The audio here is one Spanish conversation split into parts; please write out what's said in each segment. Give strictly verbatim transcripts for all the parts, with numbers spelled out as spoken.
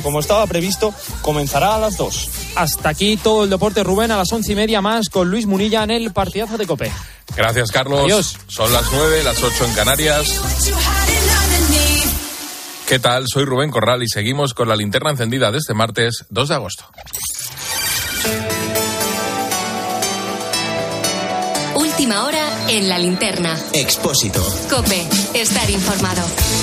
como estaba previsto, comenzará a las dos. Hasta aquí todo el deporte, Rubén, a las once y media más con Luis Munilla en el partidazo de COPE. Gracias, Carlos. Adiós. Son las nueve, las ocho en Canarias. ¿Qué tal? Soy Rubén Corral y seguimos con la linterna encendida de este martes dos de agosto. Última hora en la linterna. Expósito. COPE. Estar informado.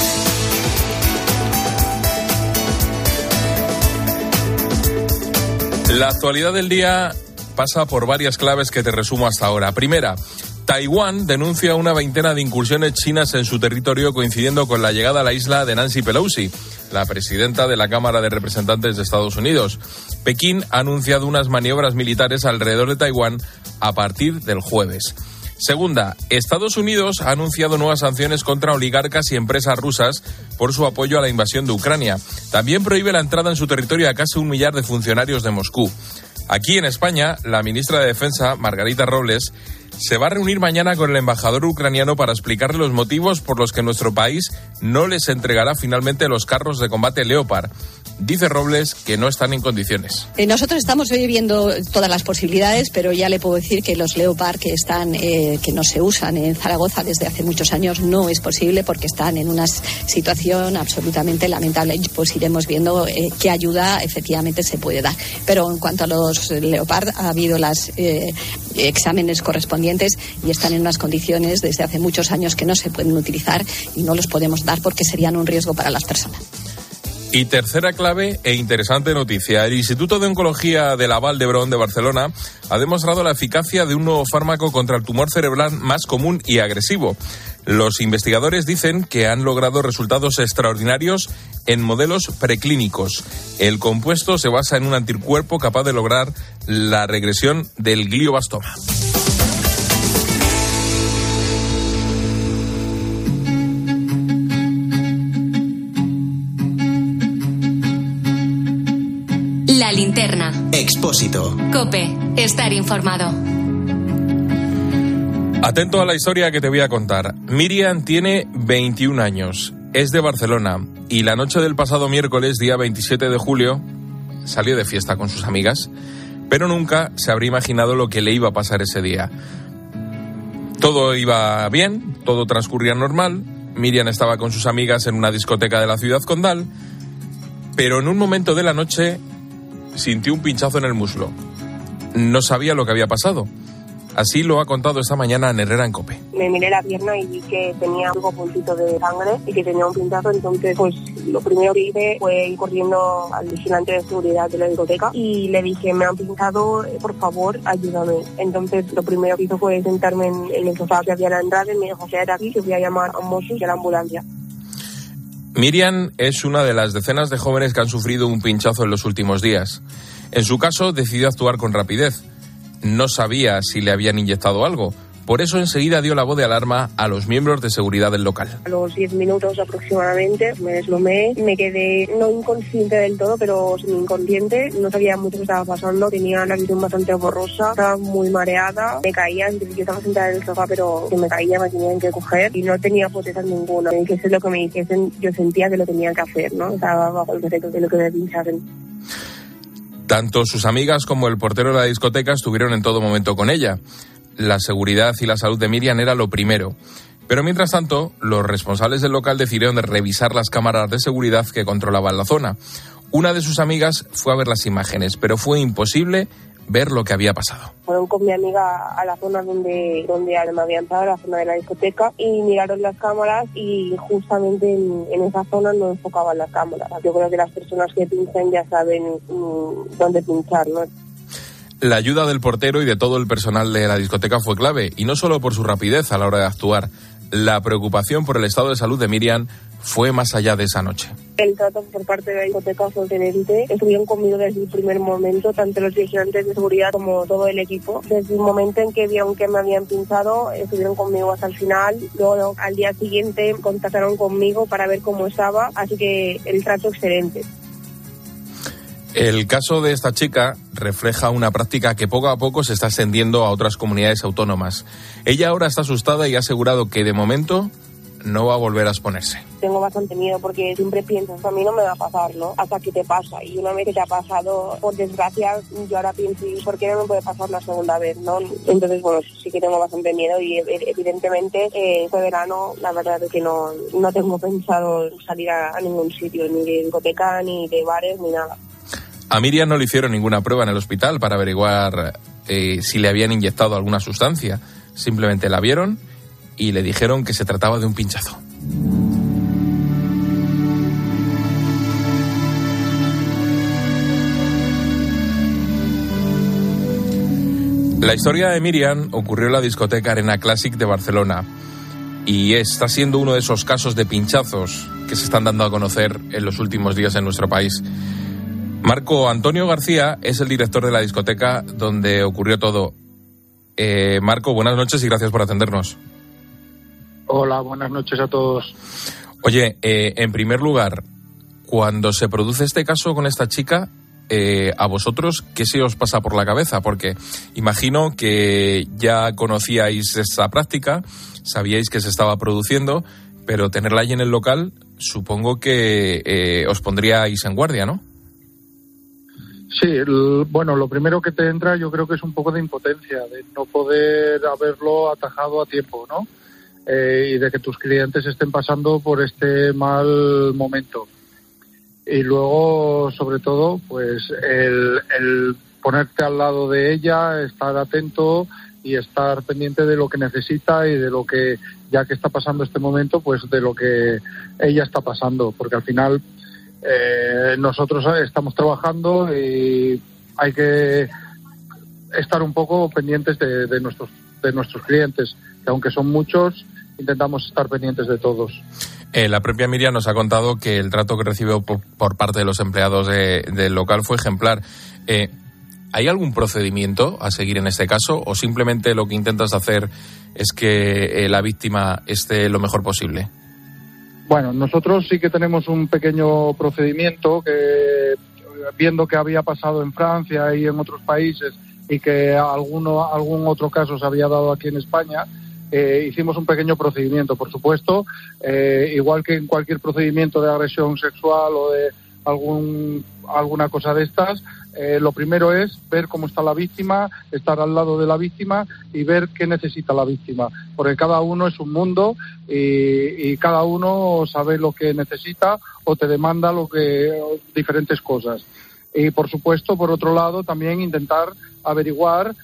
La actualidad del día pasa por varias claves que te resumo hasta ahora. Primera, Taiwán denuncia una veintena de incursiones chinas en su territorio coincidiendo con la llegada a la isla de Nancy Pelosi, la presidenta de la Cámara de Representantes de Estados Unidos. Pekín ha anunciado unas maniobras militares alrededor de Taiwán a partir del jueves. Segunda, Estados Unidos ha anunciado nuevas sanciones contra oligarcas y empresas rusas por su apoyo a la invasión de Ucrania. También prohíbe la entrada en su territorio a casi un millar de funcionarios de Moscú. Aquí en España, la ministra de Defensa, Margarita Robles, se va a reunir mañana con el embajador ucraniano para explicarle los motivos por los que nuestro país no les entregará finalmente los carros de combate Leopard. Dice Robles que no están en condiciones. Nosotros estamos viendo todas las posibilidades, pero ya le puedo decir que los Leopard que están, eh, que no se usan en Zaragoza desde hace muchos años no es posible porque están en una situación absolutamente lamentable. Pues iremos viendo eh, qué ayuda efectivamente se puede dar. Pero en cuanto a los Leopard, ha habido los eh, exámenes correspondientes y están en unas condiciones desde hace muchos años que no se pueden utilizar y no los podemos dar porque serían un riesgo para las personas. Y tercera clave e interesante noticia. El Instituto de Oncología de la Vall d'Hebron de Barcelona ha demostrado la eficacia de un nuevo fármaco contra el tumor cerebral más común y agresivo. Los investigadores dicen que han logrado resultados extraordinarios en modelos preclínicos. El compuesto se basa en un anticuerpo capaz de lograr la regresión del glioblastoma. La linterna. Expósito. COPE. Estar informado. Atento a la historia que te voy a contar. Miriam tiene veintiún años, es de Barcelona y la noche del pasado miércoles, día veintisiete de julio, salió de fiesta con sus amigas, pero nunca se habría imaginado lo que le iba a pasar ese día. Todo iba bien, todo transcurría normal. Miriam estaba con sus amigas en una discoteca de la ciudad condal, pero en un momento de la noche sintió un pinchazo en el muslo. No sabía lo que había pasado. Así lo ha contado esta mañana en Herrera en COPE. Me miré la pierna y vi que tenía algo puntito de sangre y que tenía un pinchazo. Entonces, pues lo primero que hice fue ir corriendo al vigilante de seguridad de la discoteca y le dije, me han pinchado, por favor, ayúdame. Entonces, lo primero que hizo fue sentarme en, en el sofá que había en la entrada y me dijo, quédate aquí, que voy a llamar a un Mossos y a la ambulancia. Miriam es una de las decenas de jóvenes que han sufrido un pinchazo en los últimos días. En su caso, decidió actuar con rapidez. No sabía si le habían inyectado algo. Por eso enseguida dio la voz de alarma a los miembros de seguridad del local. A los diez minutos aproximadamente me deslomé, me quedé no inconsciente del todo, pero semi-inconsciente. No sabía mucho qué estaba pasando, tenía la visión bastante borrosa, estaba muy mareada, me caía, yo estaba sentada en el sofá, pero que me caía, me tenían que coger y no tenía potestad ninguna. Me dijesen lo que me dijesen, yo sentía que lo tenía que hacer, ¿no? Estaba bajo el efecto de lo que me pinchasen. Tanto sus amigas como el portero de la discoteca estuvieron en todo momento con ella. La seguridad y la salud de Miriam era lo primero. Pero mientras tanto, los responsables del local decidieron de revisar las cámaras de seguridad que controlaban la zona. Una de sus amigas fue a ver las imágenes, pero fue imposible ver lo que había pasado. Fueron con mi amiga a la zona donde, donde me habían dado, la zona de la discoteca, y miraron las cámaras y justamente en, en esa zona no enfocaban las cámaras. Yo creo que las personas que pinchan ya saben mmm, dónde pinchar, ¿no? La ayuda del portero y de todo el personal de la discoteca fue clave, y no solo por su rapidez a la hora de actuar. La preocupación por el estado de salud de Miriam fue más allá de esa noche. El trato por parte de la discoteca fue excelente. Estuvieron conmigo desde el primer momento, tanto los vigilantes de seguridad como todo el equipo. Desde el momento en que vieron que me habían pinchado, estuvieron conmigo hasta el final. Luego, al día siguiente, contactaron conmigo para ver cómo estaba, así que el trato excelente. El caso de esta chica refleja una práctica que poco a poco se está extendiendo a otras comunidades autónomas. Ella ahora está asustada y ha asegurado que de momento no va a volver a exponerse. Tengo bastante miedo porque siempre piensas, a mí no me va a pasar, ¿no? Hasta que te pasa. Y una vez que te ha pasado, por desgracia, yo ahora pienso, ¿y por qué no me puede pasar una segunda vez, no? Entonces, bueno, sí que tengo bastante miedo y evidentemente eh, este verano, la verdad es que no, no tengo pensado salir a, a ningún sitio, ni de discoteca, ni de bares, ni nada. A Miriam no le hicieron ninguna prueba en el hospital para averiguar eh, si le habían inyectado alguna sustancia. Simplemente la vieron y le dijeron que se trataba de un pinchazo. La historia de Miriam ocurrió en la discoteca Arena Classic de Barcelona y está siendo uno de esos casos de pinchazos que se están dando a conocer en los últimos días en nuestro país. Marco Antonio García es el director de la discoteca donde ocurrió todo. Eh, Marco, buenas noches y gracias por atendernos. Hola, buenas noches a todos. Oye, eh, en primer lugar, cuando se produce este caso con esta chica, eh, a vosotros, ¿qué se os pasa por la cabeza? Porque imagino que ya conocíais esta práctica, sabíais que se estaba produciendo, pero tenerla allí en el local, supongo que eh, os pondríais en guardia, ¿no? Sí, el, bueno, lo primero que te entra yo creo que es un poco de impotencia, de no poder haberlo atajado a tiempo, ¿no? Eh, y de que tus clientes estén pasando por este mal momento. Y luego, sobre todo, pues el, el ponerte al lado de ella, estar atento y estar pendiente de lo que necesita y de lo que, ya que está pasando este momento, pues de lo que ella está pasando. Porque al final eh, nosotros estamos trabajando y hay que estar un poco pendientes de, de nuestros de nuestros clientes, que aunque son muchos, intentamos estar pendientes de todos. Eh, la propia Miriam nos ha contado que el trato que recibió por, por parte de los empleados de, del local fue ejemplar. Eh, ¿Hay algún procedimiento a seguir en este caso o simplemente lo que intentas hacer es que eh, la víctima esté lo mejor posible? Bueno, nosotros sí que tenemos un pequeño procedimiento que, viendo que había pasado en Francia y en otros países y que alguno, algún otro caso se había dado aquí en España, Eh, hicimos un pequeño procedimiento, por supuesto, eh, igual que en cualquier procedimiento de agresión sexual o de algún alguna cosa de estas, eh, lo primero es ver cómo está la víctima, estar al lado de la víctima y ver qué necesita la víctima, porque cada uno es un mundo y, y cada uno sabe lo que necesita o te demanda lo que diferentes cosas. Y por supuesto, por otro lado, también intentar averiguar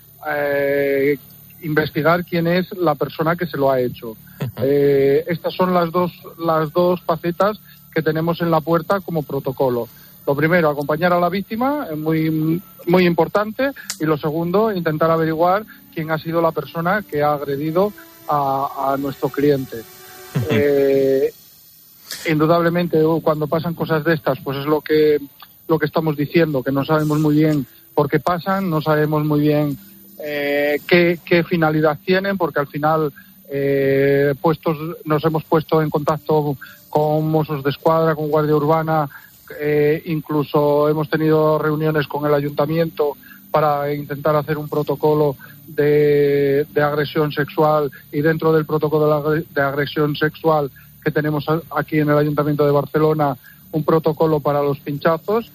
eh, investigar quién es la persona que se lo ha hecho. Eh, estas son las dos las dos facetas que tenemos en la puerta como protocolo. Lo primero, acompañar a la víctima, es muy muy importante, y lo segundo, intentar averiguar quién ha sido la persona que ha agredido a, a nuestro cliente. Eh, indudablemente, cuando pasan cosas de estas, pues es lo que lo que estamos diciendo, que no sabemos muy bien por qué pasan, no sabemos muy bien Eh, qué, qué finalidad tienen, porque al final eh, puestos nos hemos puesto en contacto con Mossos de Escuadra, con Guardia Urbana, eh, incluso hemos tenido reuniones con el ayuntamiento para intentar hacer un protocolo de, de agresión sexual, y dentro del protocolo de, la, de agresión sexual que tenemos aquí en el Ayuntamiento de Barcelona, un protocolo para los pinchazos.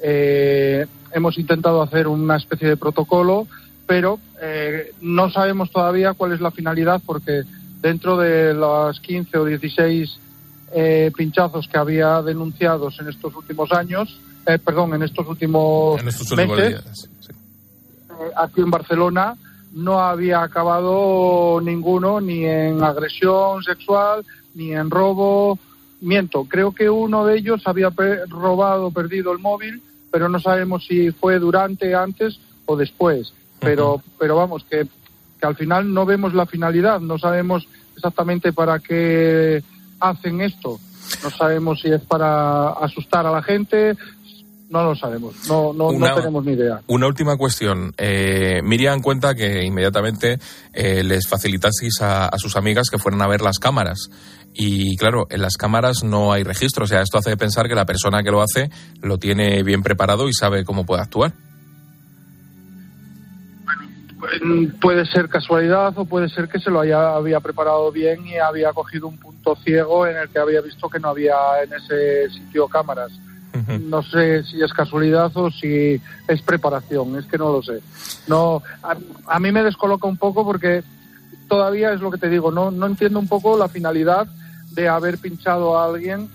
Eh, hemos intentado hacer una especie de protocolo, pero eh, no sabemos todavía cuál es la finalidad, porque dentro de los quince o dieciséis eh, pinchazos que había denunciados en estos últimos años, eh, perdón, en estos últimos, en estos últimos meses, días, sí. eh, aquí en Barcelona no había acabado ninguno, ni en agresión sexual, ni en robo. Miento, creo que uno de ellos había per- robado, perdido el móvil, pero no sabemos si fue durante, antes o después. Pero, pero vamos, que, que al final no vemos la finalidad, no sabemos exactamente para qué hacen esto, no sabemos si es para asustar a la gente, no lo sabemos, no, no, una, no tenemos ni idea. Una última cuestión, eh, Miriam cuenta que inmediatamente eh, les facilitasteis a, a sus amigas que fueran a ver las cámaras, y claro, en las cámaras no hay registro, o sea, esto hace pensar que la persona que lo hace lo tiene bien preparado y sabe cómo puede actuar. puede ser casualidad o puede ser que se lo haya, había preparado bien y había cogido un punto ciego en el que había visto que no había en ese sitio cámaras. Uh-huh. No sé si es casualidad o si es preparación, es que no lo sé. No, a, a mí me descoloca un poco porque todavía es lo que te digo, no, no entiendo un poco la finalidad de haber pinchado a alguien,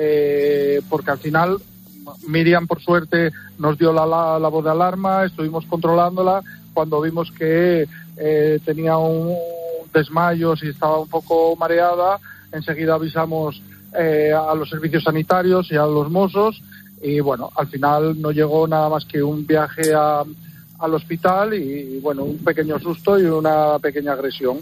eh, porque al final Miriam, por suerte, nos dio la, la, la voz de alarma, estuvimos controlándola. Cuando vimos que eh, tenía un desmayo y estaba un poco mareada, enseguida avisamos eh, a los servicios sanitarios y a los mozos, y bueno, al final no llegó nada más que un viaje a, al hospital y, y bueno, un pequeño susto y una pequeña agresión,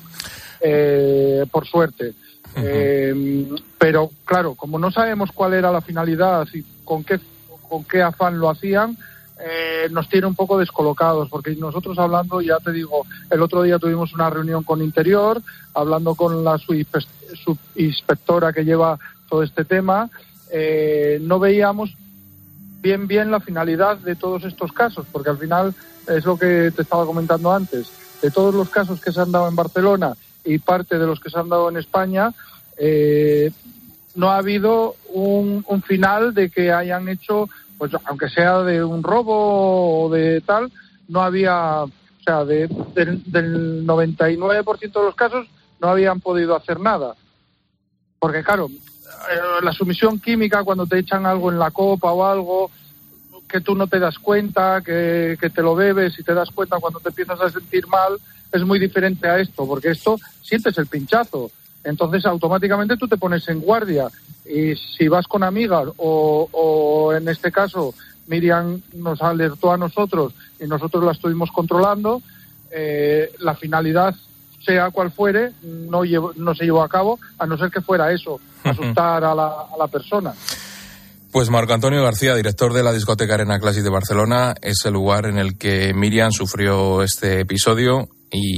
eh, por suerte. Uh-huh. Eh, pero claro, como no sabemos cuál era la finalidad y con qué, con qué afán lo hacían, Eh, nos tiene un poco descolocados, porque nosotros hablando, ya te digo, el otro día tuvimos una reunión con Interior, hablando con la subinspectora que lleva todo este tema, eh, no veíamos bien bien la finalidad de todos estos casos, porque al final es lo que te estaba comentando antes, de todos los casos que se han dado en Barcelona y parte de los que se han dado en España, eh, no ha habido un, un final de que hayan hecho, pues aunque sea de un robo o de tal, no había, o sea, de, de, del noventa y nueve por ciento de los casos no habían podido hacer nada. Porque claro, eh, la sumisión química, cuando te echan algo en la copa o algo, que tú no te das cuenta, que, que te lo bebes y te das cuenta cuando te empiezas a sentir mal, es muy diferente a esto, porque esto sientes el pinchazo. Entonces automáticamente tú te pones en guardia, y si vas con amigas o, o en este caso Miriam nos alertó a nosotros y nosotros la estuvimos controlando, eh, la finalidad, sea cual fuere, no, llevo, no se llevó a cabo, a no ser que fuera eso, asustar a la, a la persona. Pues Marco Antonio García, director de la discoteca Arena Classic de Barcelona, es el lugar en el que Miriam sufrió este episodio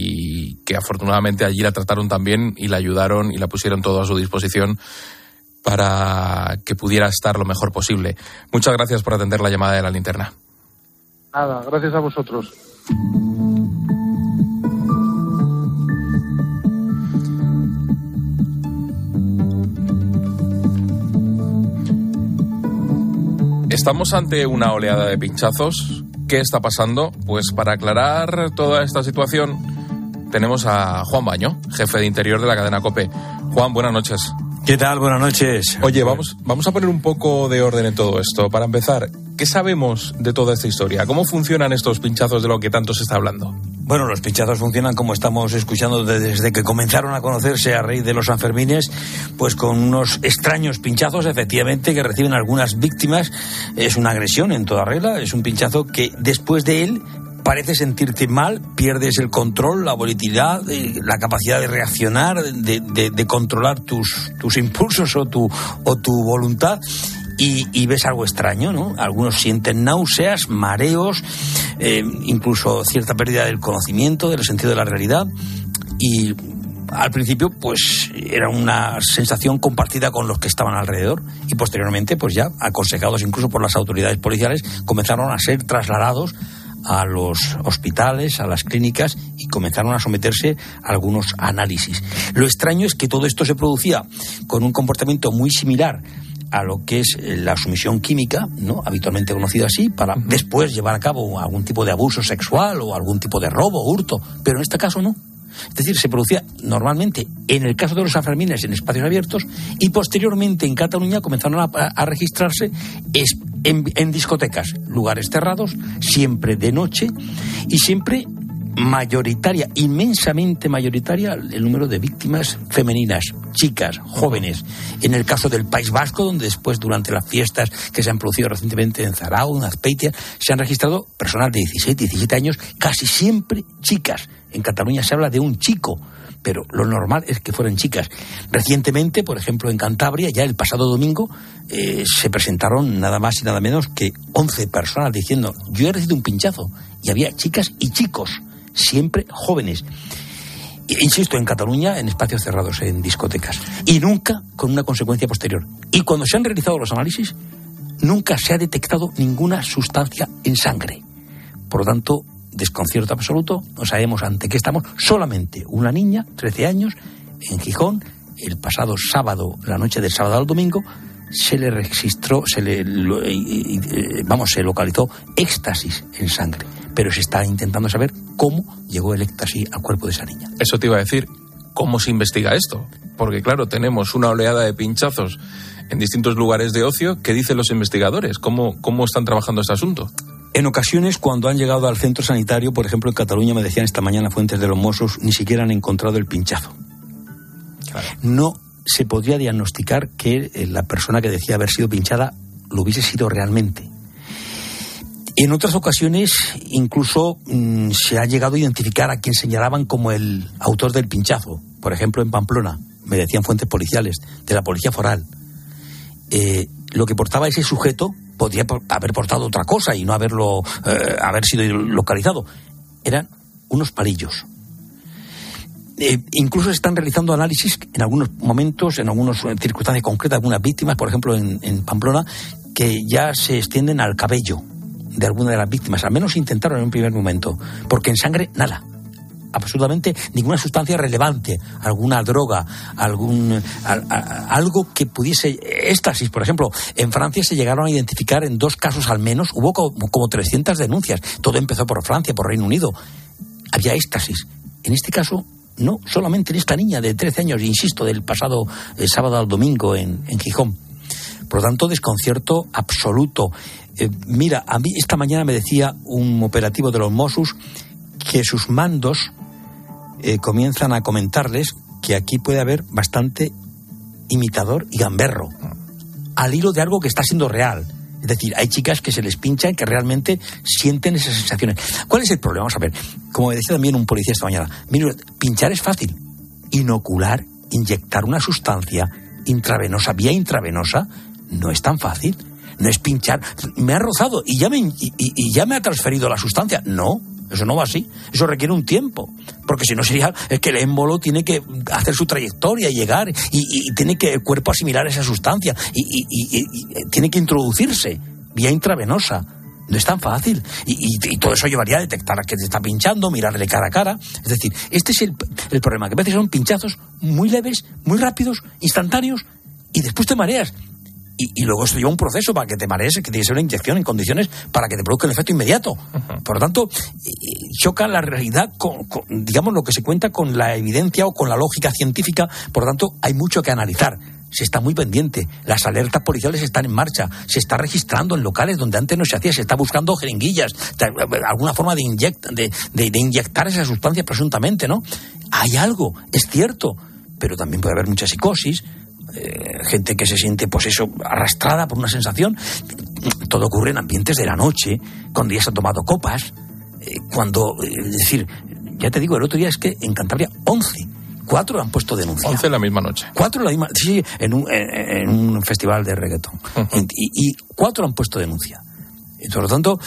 y que afortunadamente allí la trataron también y la ayudaron y la pusieron todo a su disposición para que pudiera estar lo mejor posible. Muchas gracias por atender la llamada de La Linterna. Nada, gracias a vosotros. Estamos ante una oleada de pinchazos. ¿Qué está pasando? Pues para aclarar toda esta situación tenemos a Juan Baño, jefe de Interior de la cadena COPE. Juan, buenas noches. ¿Qué tal? Buenas noches. Oye, vamos, vamos a poner un poco de orden en todo esto. Para empezar, ¿qué sabemos de toda esta historia? ¿Cómo funcionan estos pinchazos de lo que tanto se está hablando? Bueno, los pinchazos funcionan como estamos escuchando desde que comenzaron a conocerse a raíz de los Sanfermines, pues con unos extraños pinchazos, efectivamente, que reciben algunas víctimas. Es una agresión en toda regla, es un pinchazo que después de él parece sentirte mal, pierdes el control, la volatilidad, la capacidad de reaccionar, de, de, de controlar tus, tus impulsos o tu, o tu voluntad. Y, y ves algo extraño, ¿no? Algunos sienten náuseas, mareos, eh, incluso cierta pérdida del conocimiento, del sentido de la realidad. Y al principio, pues, era una sensación compartida con los que estaban alrededor. Y posteriormente, pues ya, aconsejados incluso por las autoridades policiales, comenzaron a ser trasladados a los hospitales, a las clínicas, y comenzaron a someterse a algunos análisis. Lo extraño es que todo esto se producía con un comportamiento muy similar a lo que es la sumisión química, ¿no? Habitualmente conocida así, para después llevar a cabo algún tipo de abuso sexual o algún tipo de robo, hurto, pero en este caso no. Es decir, se producía normalmente, en el caso de los Sanfermines, en espacios abiertos, y posteriormente en Cataluña comenzaron a, a registrarse es, en, en discotecas, lugares cerrados, siempre de noche, y siempre mayoritaria, inmensamente mayoritaria, el número de víctimas femeninas, chicas, jóvenes. En el caso del País Vasco, donde después, durante las fiestas que se han producido recientemente en Zarauz, en Azpeitia, se han registrado personas de dieciséis, diecisiete años, casi siempre chicas. En Cataluña se habla de un chico, pero lo normal es que fueran chicas. Recientemente, por ejemplo, en Cantabria, ya el pasado domingo, eh, se presentaron nada más y nada menos que once personas diciendo: yo he recibido un pinchazo. Y había chicas y chicos, siempre jóvenes. Insisto, en Cataluña, en espacios cerrados, en discotecas. Y nunca con una consecuencia posterior. Y cuando se han realizado los análisis, nunca se ha detectado ninguna sustancia en sangre. Por lo tanto, desconcierto absoluto, no sabemos ante qué estamos. Solamente una niña, trece años, en Gijón, el pasado sábado, la noche del sábado al domingo, se le registró, se le, lo, eh, vamos, se localizó éxtasis en sangre. Pero se está intentando saber cómo llegó el éxtasis al cuerpo de esa niña. Eso te iba a decir, ¿cómo se investiga esto? Porque claro, tenemos una oleada de pinchazos en distintos lugares de ocio. ¿Qué dicen los investigadores? ¿Cómo, cómo están trabajando este asunto? En ocasiones, cuando han llegado al centro sanitario, por ejemplo en Cataluña, me decían esta mañana fuentes de los Mossos, ni siquiera han encontrado el pinchazo. Claro. No se podría diagnosticar que la persona que decía haber sido pinchada lo hubiese sido realmente. En otras ocasiones, incluso mmm, se ha llegado a identificar a quien señalaban como el autor del pinchazo. Por ejemplo, en Pamplona, me decían fuentes policiales, de la policía foral. Eh, lo que portaba ese sujeto podría haber portado otra cosa y no haberlo eh, haber sido localizado. Eran unos palillos. Eh, incluso se están realizando análisis en algunos momentos, en algunas circunstancias concretas, algunas víctimas, por ejemplo en, en Pamplona, que ya se extienden al cabello de alguna de las víctimas. Al menos intentaron en un primer momento, porque en sangre nada. Absolutamente ninguna sustancia relevante, alguna droga, algún a, a, algo que pudiese éxtasis, por ejemplo. En Francia se llegaron a identificar en dos casos al menos, hubo como, como trescientas denuncias. Todo empezó por Francia, por Reino Unido. Había éxtasis. En este caso, no, solamente en esta niña de trece años, insisto, del pasado eh, sábado al domingo en, en Gijón. Por lo tanto, desconcierto absoluto. Eh, mira, a mí esta mañana me decía un operativo de los Mossos que sus mandos eh, comienzan a comentarles que aquí puede haber bastante imitador y gamberro, al hilo de algo que está siendo real. Es decir, hay chicas que se les pinchan, que realmente sienten esas sensaciones. ¿Cuál es el problema? Vamos a ver, como decía también un policía esta mañana, mira, pinchar es fácil, inocular, inyectar una sustancia intravenosa, vía intravenosa, no es tan fácil. No es pinchar, me ha rozado y ya me, y, y ya me ha transferido la sustancia. No, eso no va así, eso requiere un tiempo, porque si no sería, es que el émbolo tiene que hacer su trayectoria y llegar, y, y, y tiene que el cuerpo asimilar esa sustancia, y, y, y, y tiene que introducirse vía intravenosa. No es tan fácil, y, y, y todo eso llevaría a detectar que te está pinchando, mirarle cara a cara. Es decir, este es el, el problema, que a veces son pinchazos muy leves, muy rápidos, instantáneos, y después te mareas. Y, y luego esto lleva un proceso para que te marees, que tiene que ser una inyección en condiciones para que te produzca el efecto inmediato. Uh-huh. Por lo tanto, choca la realidad con, con, digamos, lo que se cuenta con la evidencia o con la lógica científica. Por lo tanto, hay mucho que analizar. Se está muy pendiente. Las alertas policiales están en marcha. Se está registrando en locales donde antes no se hacía. Se está buscando jeringuillas, alguna forma de, inyect, de, de, de inyectar esa sustancia presuntamente, ¿no? Hay algo, es cierto, pero también puede haber mucha psicosis. Eh, gente que se siente, pues eso, arrastrada por una sensación. Todo ocurre en ambientes de la noche, cuando ya se han tomado copas, eh, cuando, eh, es decir, ya te digo, el otro día es que en Cantabria once, cuatro han puesto denuncia. once la misma noche. Cuatro la misma, sí, en un, en, en un festival de reggaetón. Uh-huh. y, y cuatro han puesto denuncia. Y por lo tanto,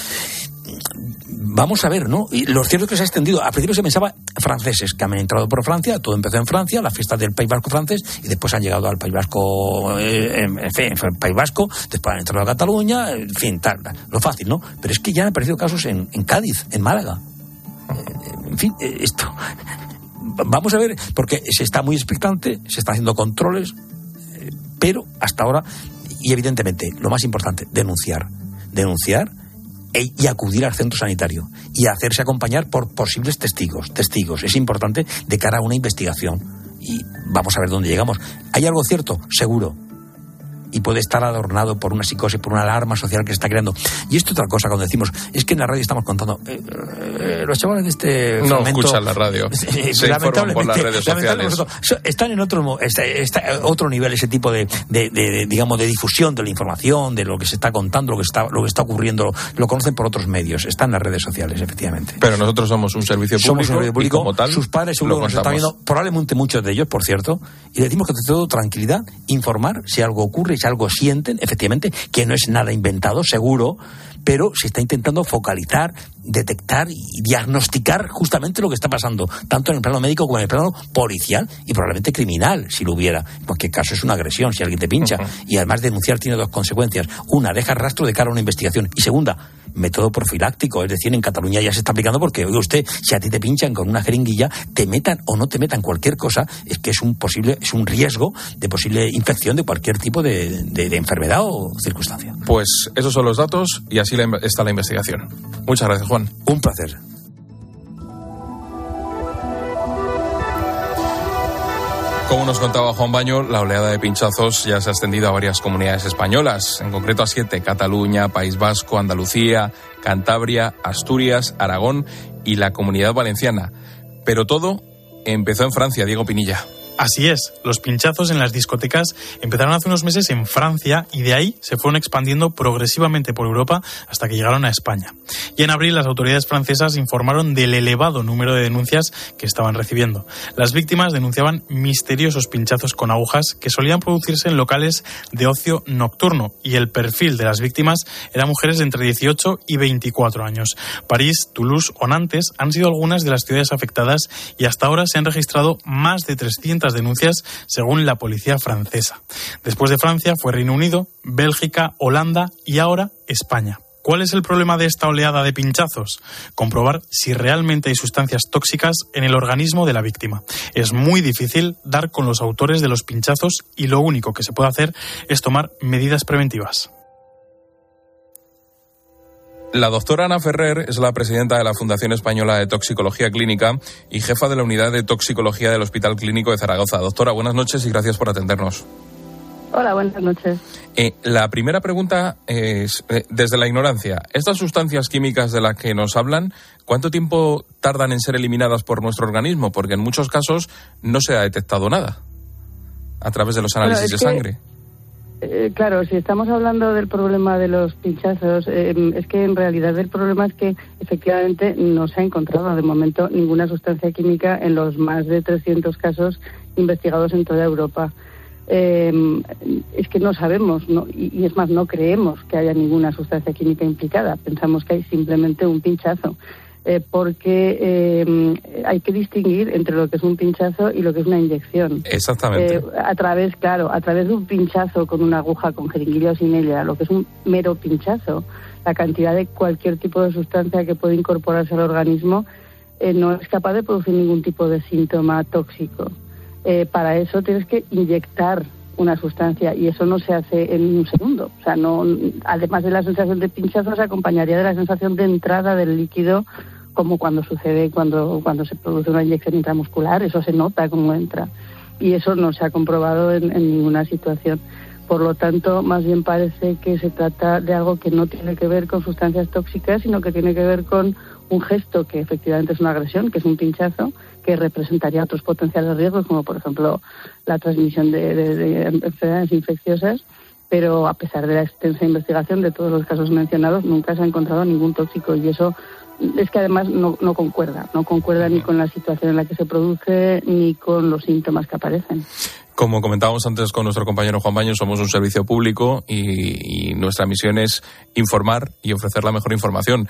vamos a ver, ¿no? Y lo cierto es que se ha extendido. Al principio se pensaba franceses que han entrado por Francia, todo empezó en Francia, la fiesta del País Vasco francés, y después han llegado al País Vasco, eh, en, fin, en el País Vasco, después han entrado a Cataluña, en fin, tal, lo fácil, ¿no? Pero es que ya han aparecido casos en, en Cádiz, en Málaga. Eh, en fin, eh, esto. Vamos a ver, porque se está muy expectante, se están haciendo controles, eh, pero hasta ahora, y evidentemente, lo más importante, denunciar. Denunciar y acudir al centro sanitario y hacerse acompañar por posibles testigos. Testigos, es importante de cara a una investigación. Y vamos a ver dónde llegamos. ¿Hay algo cierto? Seguro. Y puede estar adornado por una psicosis, por una alarma social que se está creando. Y esto otra cosa, cuando decimos, es que en la radio estamos contando, eh, eh, los chavales de este no momento, escuchan la radio, eh, se informan por las redes sociales. Están en otro, está, está otro nivel ese tipo de, de, de, de, digamos, de difusión de la información, de lo que se está contando, lo que está, lo que está ocurriendo, lo, lo conocen por otros medios. Están en las redes sociales, efectivamente. Pero nosotros somos un servicio público, somos un servicio público, y como tal, sus padres seguro que nos están viendo, probablemente muchos de ellos, por cierto, y decimos que de todo tranquilidad, informar si algo ocurre, si algo sienten, efectivamente, que no es nada inventado, seguro, pero se está intentando focalizar, detectar y diagnosticar justamente lo que está pasando, tanto en el plano médico como en el plano policial y probablemente criminal, si lo hubiera. En cualquier caso es una agresión si alguien te pincha. Uh-huh. Y además denunciar tiene dos consecuencias. Una, deja rastro de cara a una investigación. Y segunda, método profiláctico. Es decir, en Cataluña ya se está aplicando porque, oiga usted, si a ti te pinchan con una jeringuilla, te metan o no te metan cualquier cosa, es que es un posible, es un riesgo de posible infección de cualquier tipo de, de, de enfermedad o circunstancia. Pues esos son los datos y así está la investigación. Muchas gracias, Juan. Un placer. Como nos contaba Juan Baño, la oleada de pinchazos ya se ha extendido a varias comunidades españolas, en concreto a siete: Cataluña, País Vasco, Andalucía, Cantabria, Asturias, Aragón y la Comunidad Valenciana. Pero todo empezó en Francia, Diego Pinilla. Así es, los pinchazos en las discotecas empezaron hace unos meses en Francia y de ahí se fueron expandiendo progresivamente por Europa hasta que llegaron a España. Y en abril las autoridades francesas informaron del elevado número de denuncias que estaban recibiendo. Las víctimas denunciaban misteriosos pinchazos con agujas que solían producirse en locales de ocio nocturno y el perfil de las víctimas eran mujeres de entre dieciocho y veinticuatro años. París, Toulouse o Nantes han sido algunas de las ciudades afectadas y hasta ahora se han registrado más de trescientas denuncias según la policía francesa. Después de Francia fue Reino Unido, Bélgica, Holanda y ahora España. ¿Cuál es el problema de esta oleada de pinchazos? Comprobar si realmente hay sustancias tóxicas en el organismo de la víctima. Es muy difícil dar con los autores de los pinchazos y lo único que se puede hacer es tomar medidas preventivas. La doctora Ana Ferrer es la presidenta de la Fundación Española de Toxicología Clínica y jefa de la Unidad de Toxicología del Hospital Clínico de Zaragoza. Doctora, buenas noches y gracias por atendernos. Hola, buenas noches. Eh, la primera pregunta es, eh, desde la ignorancia, ¿estas sustancias químicas de las que nos hablan, cuánto tiempo tardan en ser eliminadas por nuestro organismo? Porque en muchos casos no se ha detectado nada a través de los análisis bueno, de sangre. Que... Eh, claro, si estamos hablando del problema de los pinchazos, eh, es que en realidad el problema es que efectivamente no se ha encontrado de momento ninguna sustancia química en los más de trescientos casos investigados en toda Europa. Eh, es que no sabemos, no, y, y es más, no creemos que haya ninguna sustancia química implicada. Pensamos que hay simplemente un pinchazo. Eh, porque eh, hay que distinguir entre lo que es un pinchazo y lo que es una inyección. Exactamente. Eh, a través, claro, a través de un pinchazo con una aguja, con jeringuilla o sin ella, lo que es un mero pinchazo, la cantidad de cualquier tipo de sustancia que puede incorporarse al organismo eh, no es capaz de producir ningún tipo de síntoma tóxico. Eh, para eso tienes que inyectar una sustancia y eso no se hace en un segundo. O sea, no, además de la sensación de pinchazo, se acompañaría de la sensación de entrada del líquido, como cuando sucede cuando, cuando se produce una inyección intramuscular. Eso se nota cómo entra y eso no se ha comprobado en, en ninguna situación. Por lo tanto, más bien parece que se trata de algo que no tiene que ver con sustancias tóxicas, sino que tiene que ver con un gesto que efectivamente es una agresión, que es un pinchazo, que representaría otros potenciales riesgos, como por ejemplo la transmisión de, de, de enfermedades infecciosas, pero a pesar de la extensa investigación de todos los casos mencionados, nunca se ha encontrado ningún tóxico y eso es que además no, no concuerda, no concuerda ni con la situación en la que se produce ni con los síntomas que aparecen. Como comentábamos antes con nuestro compañero Juan Baño, somos un servicio público y, y nuestra misión es informar y ofrecer la mejor información.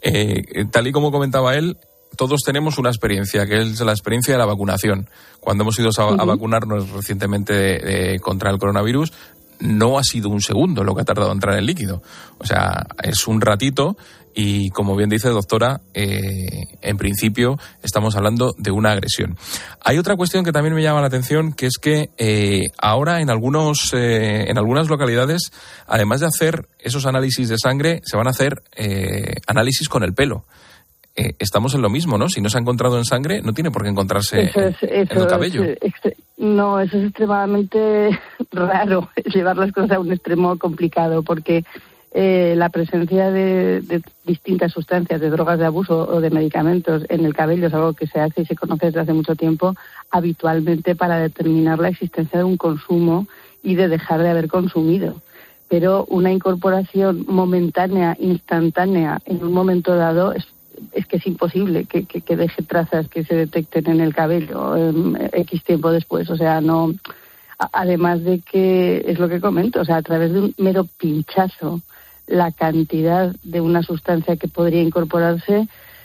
Eh, tal y como comentaba él, todos tenemos una experiencia, que es la experiencia de la vacunación. Cuando hemos ido a, uh-huh. a vacunarnos recientemente eh, contra el coronavirus, no ha sido un segundo lo que ha tardado en entrar el líquido. O sea, es un ratito y, como bien dice doctora, eh, en principio estamos hablando de una agresión. Hay otra cuestión que también me llama la atención, que es que eh, ahora en algunos eh, en algunas localidades, además de hacer esos análisis de sangre, se van a hacer eh, análisis con el pelo. Eh, estamos en lo mismo, ¿no? Si no se ha encontrado en sangre, no tiene por qué encontrarse eso es, en, eso en el cabello. Es, es, no, eso es extremadamente raro, llevar las cosas a un extremo complicado, porque eh, la presencia de, de distintas sustancias, de drogas de abuso o de medicamentos en el cabello es algo que se hace y se conoce desde hace mucho tiempo, habitualmente para determinar la existencia de un consumo y de dejar de haber consumido. Pero una incorporación momentánea, instantánea, en un momento dado, es es que es imposible que, que, que deje trazas que se detecten en el cabello eh, X tiempo después. O sea, no. A, además de que es lo que comento, o sea, a través de un mero pinchazo, la cantidad de una sustancia que podría incorporarse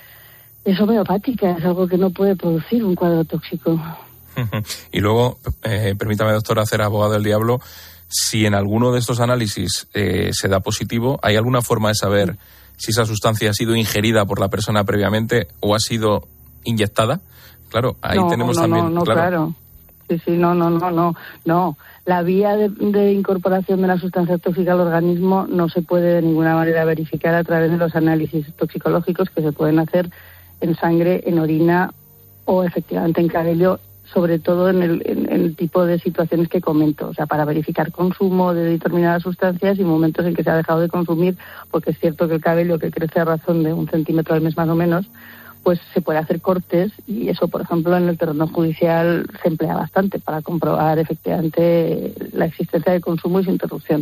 es homeopática, es algo que no puede producir un cuadro tóxico. Y luego, eh, permítame, doctora, hacer abogado del diablo. Si en alguno de estos análisis eh, se da positivo, ¿hay alguna forma de saber si esa sustancia ha sido ingerida por la persona previamente o ha sido inyectada. Claro, ahí no, tenemos no, también... No, no, claro. claro. Sí, sí, no, no, no, no, no. La vía de, de incorporación de la sustancia tóxica al organismo no se puede de ninguna manera verificar a través de los análisis toxicológicos que se pueden hacer en sangre, en orina o efectivamente en cabello, sobre todo en el, en, en el tipo de situaciones que comento, o sea, para verificar consumo de determinadas sustancias y momentos en que se ha dejado de consumir, porque es cierto que el cabello, que crece a razón de un centímetro al mes más o menos, pues se puede hacer cortes, y eso, por ejemplo, en el terreno judicial se emplea bastante para comprobar efectivamente la existencia de consumo y su interrupción.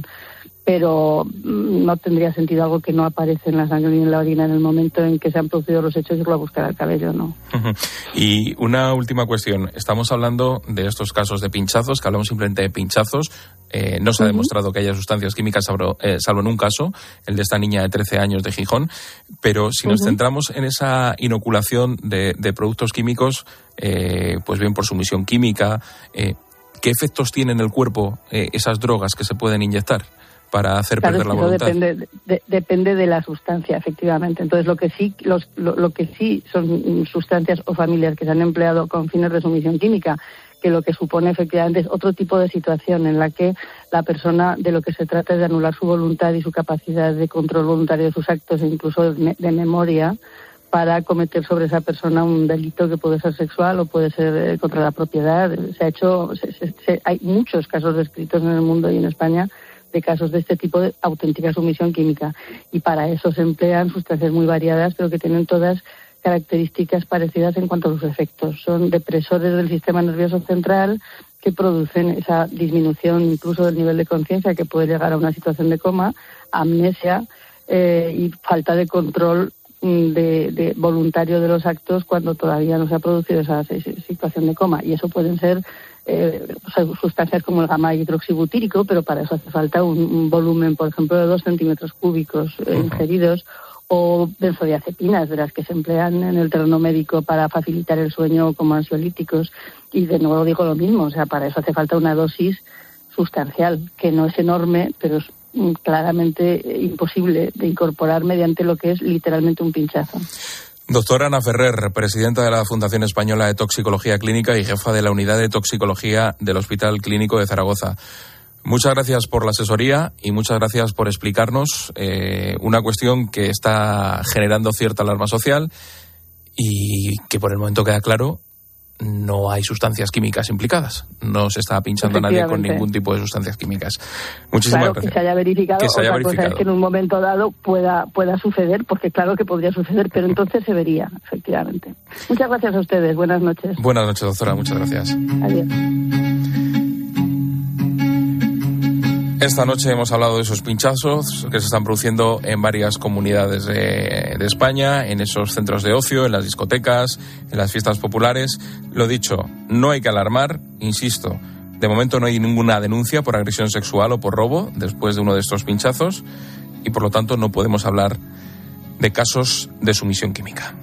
Pero no tendría sentido algo que no aparece en la sangre ni en la orina en el momento en que se han producido los hechos, irlo a buscar al cabello, ¿no? Uh-huh. Y una última cuestión. Estamos hablando de estos casos de pinchazos, que hablamos simplemente de pinchazos. Eh, no se ha uh-huh. demostrado que haya sustancias químicas, salvo, eh, salvo en un caso, el de esta niña de trece años de Gijón. Pero si nos uh-huh. centramos en esa inoculación de, de productos químicos, eh, pues bien por su misión química, eh, ¿qué efectos tienen en el cuerpo eh, esas drogas que se pueden inyectar para hacer claro, perder la voluntad? Depende de, depende de la sustancia, efectivamente. Entonces, lo que sí los, lo, lo que sí son sustancias o familias que se han empleado con fines de sumisión química, que lo que supone efectivamente es otro tipo de situación en la que la persona de lo que se trata es de anular su voluntad y su capacidad de control voluntario de sus actos e incluso de, de memoria, para cometer sobre esa persona un delito que puede ser sexual o puede ser eh, contra la propiedad. Se ha hecho, se, se, se, hay muchos casos descritos en el mundo y en España de casos de este tipo de auténtica sumisión química, y para eso se emplean sustancias muy variadas, pero que tienen todas características parecidas en cuanto a sus efectos. Son depresores del sistema nervioso central que producen esa disminución incluso del nivel de conciencia, que puede llegar a una situación de coma, amnesia eh, y falta de control de, de voluntario de los actos cuando todavía no se ha producido esa situación de coma. Y eso pueden ser Eh, sustancias como el gamma hidroxibutírico, pero para eso hace falta un, un volumen, por ejemplo, de dos centímetros cúbicos eh, uh-huh. ingeridos, o benzodiazepinas, de las que se emplean en el terreno médico para facilitar el sueño como ansiolíticos. Y de nuevo digo lo mismo, o sea, para eso hace falta una dosis sustancial, que no es enorme, pero es claramente imposible de incorporar mediante lo que es literalmente un pinchazo. Doctora Ana Ferrer, presidenta de la Fundación Española de Toxicología Clínica y jefa de la Unidad de Toxicología del Hospital Clínico de Zaragoza. Muchas gracias por la asesoría y muchas gracias por explicarnos eh, una cuestión que está generando cierta alarma social y que por el momento queda claro, no hay sustancias químicas implicadas. No se está pinchando a nadie con ningún tipo de sustancias químicas. Muchísimas claro, gracias. Que se haya verificado. Que se haya Otra verificado. cosa es que en un momento dado pueda, pueda suceder, porque claro que podría suceder, pero entonces se vería, efectivamente. Muchas gracias a ustedes. Buenas noches. Buenas noches, doctora. Muchas gracias. Adiós. Esta noche hemos hablado de esos pinchazos que se están produciendo en varias comunidades de, de España, en esos centros de ocio, en las discotecas, en las fiestas populares. Lo dicho, no hay que alarmar, insisto, de momento no hay ninguna denuncia por agresión sexual o por robo después de uno de estos pinchazos y por lo tanto no podemos hablar de casos de sumisión química.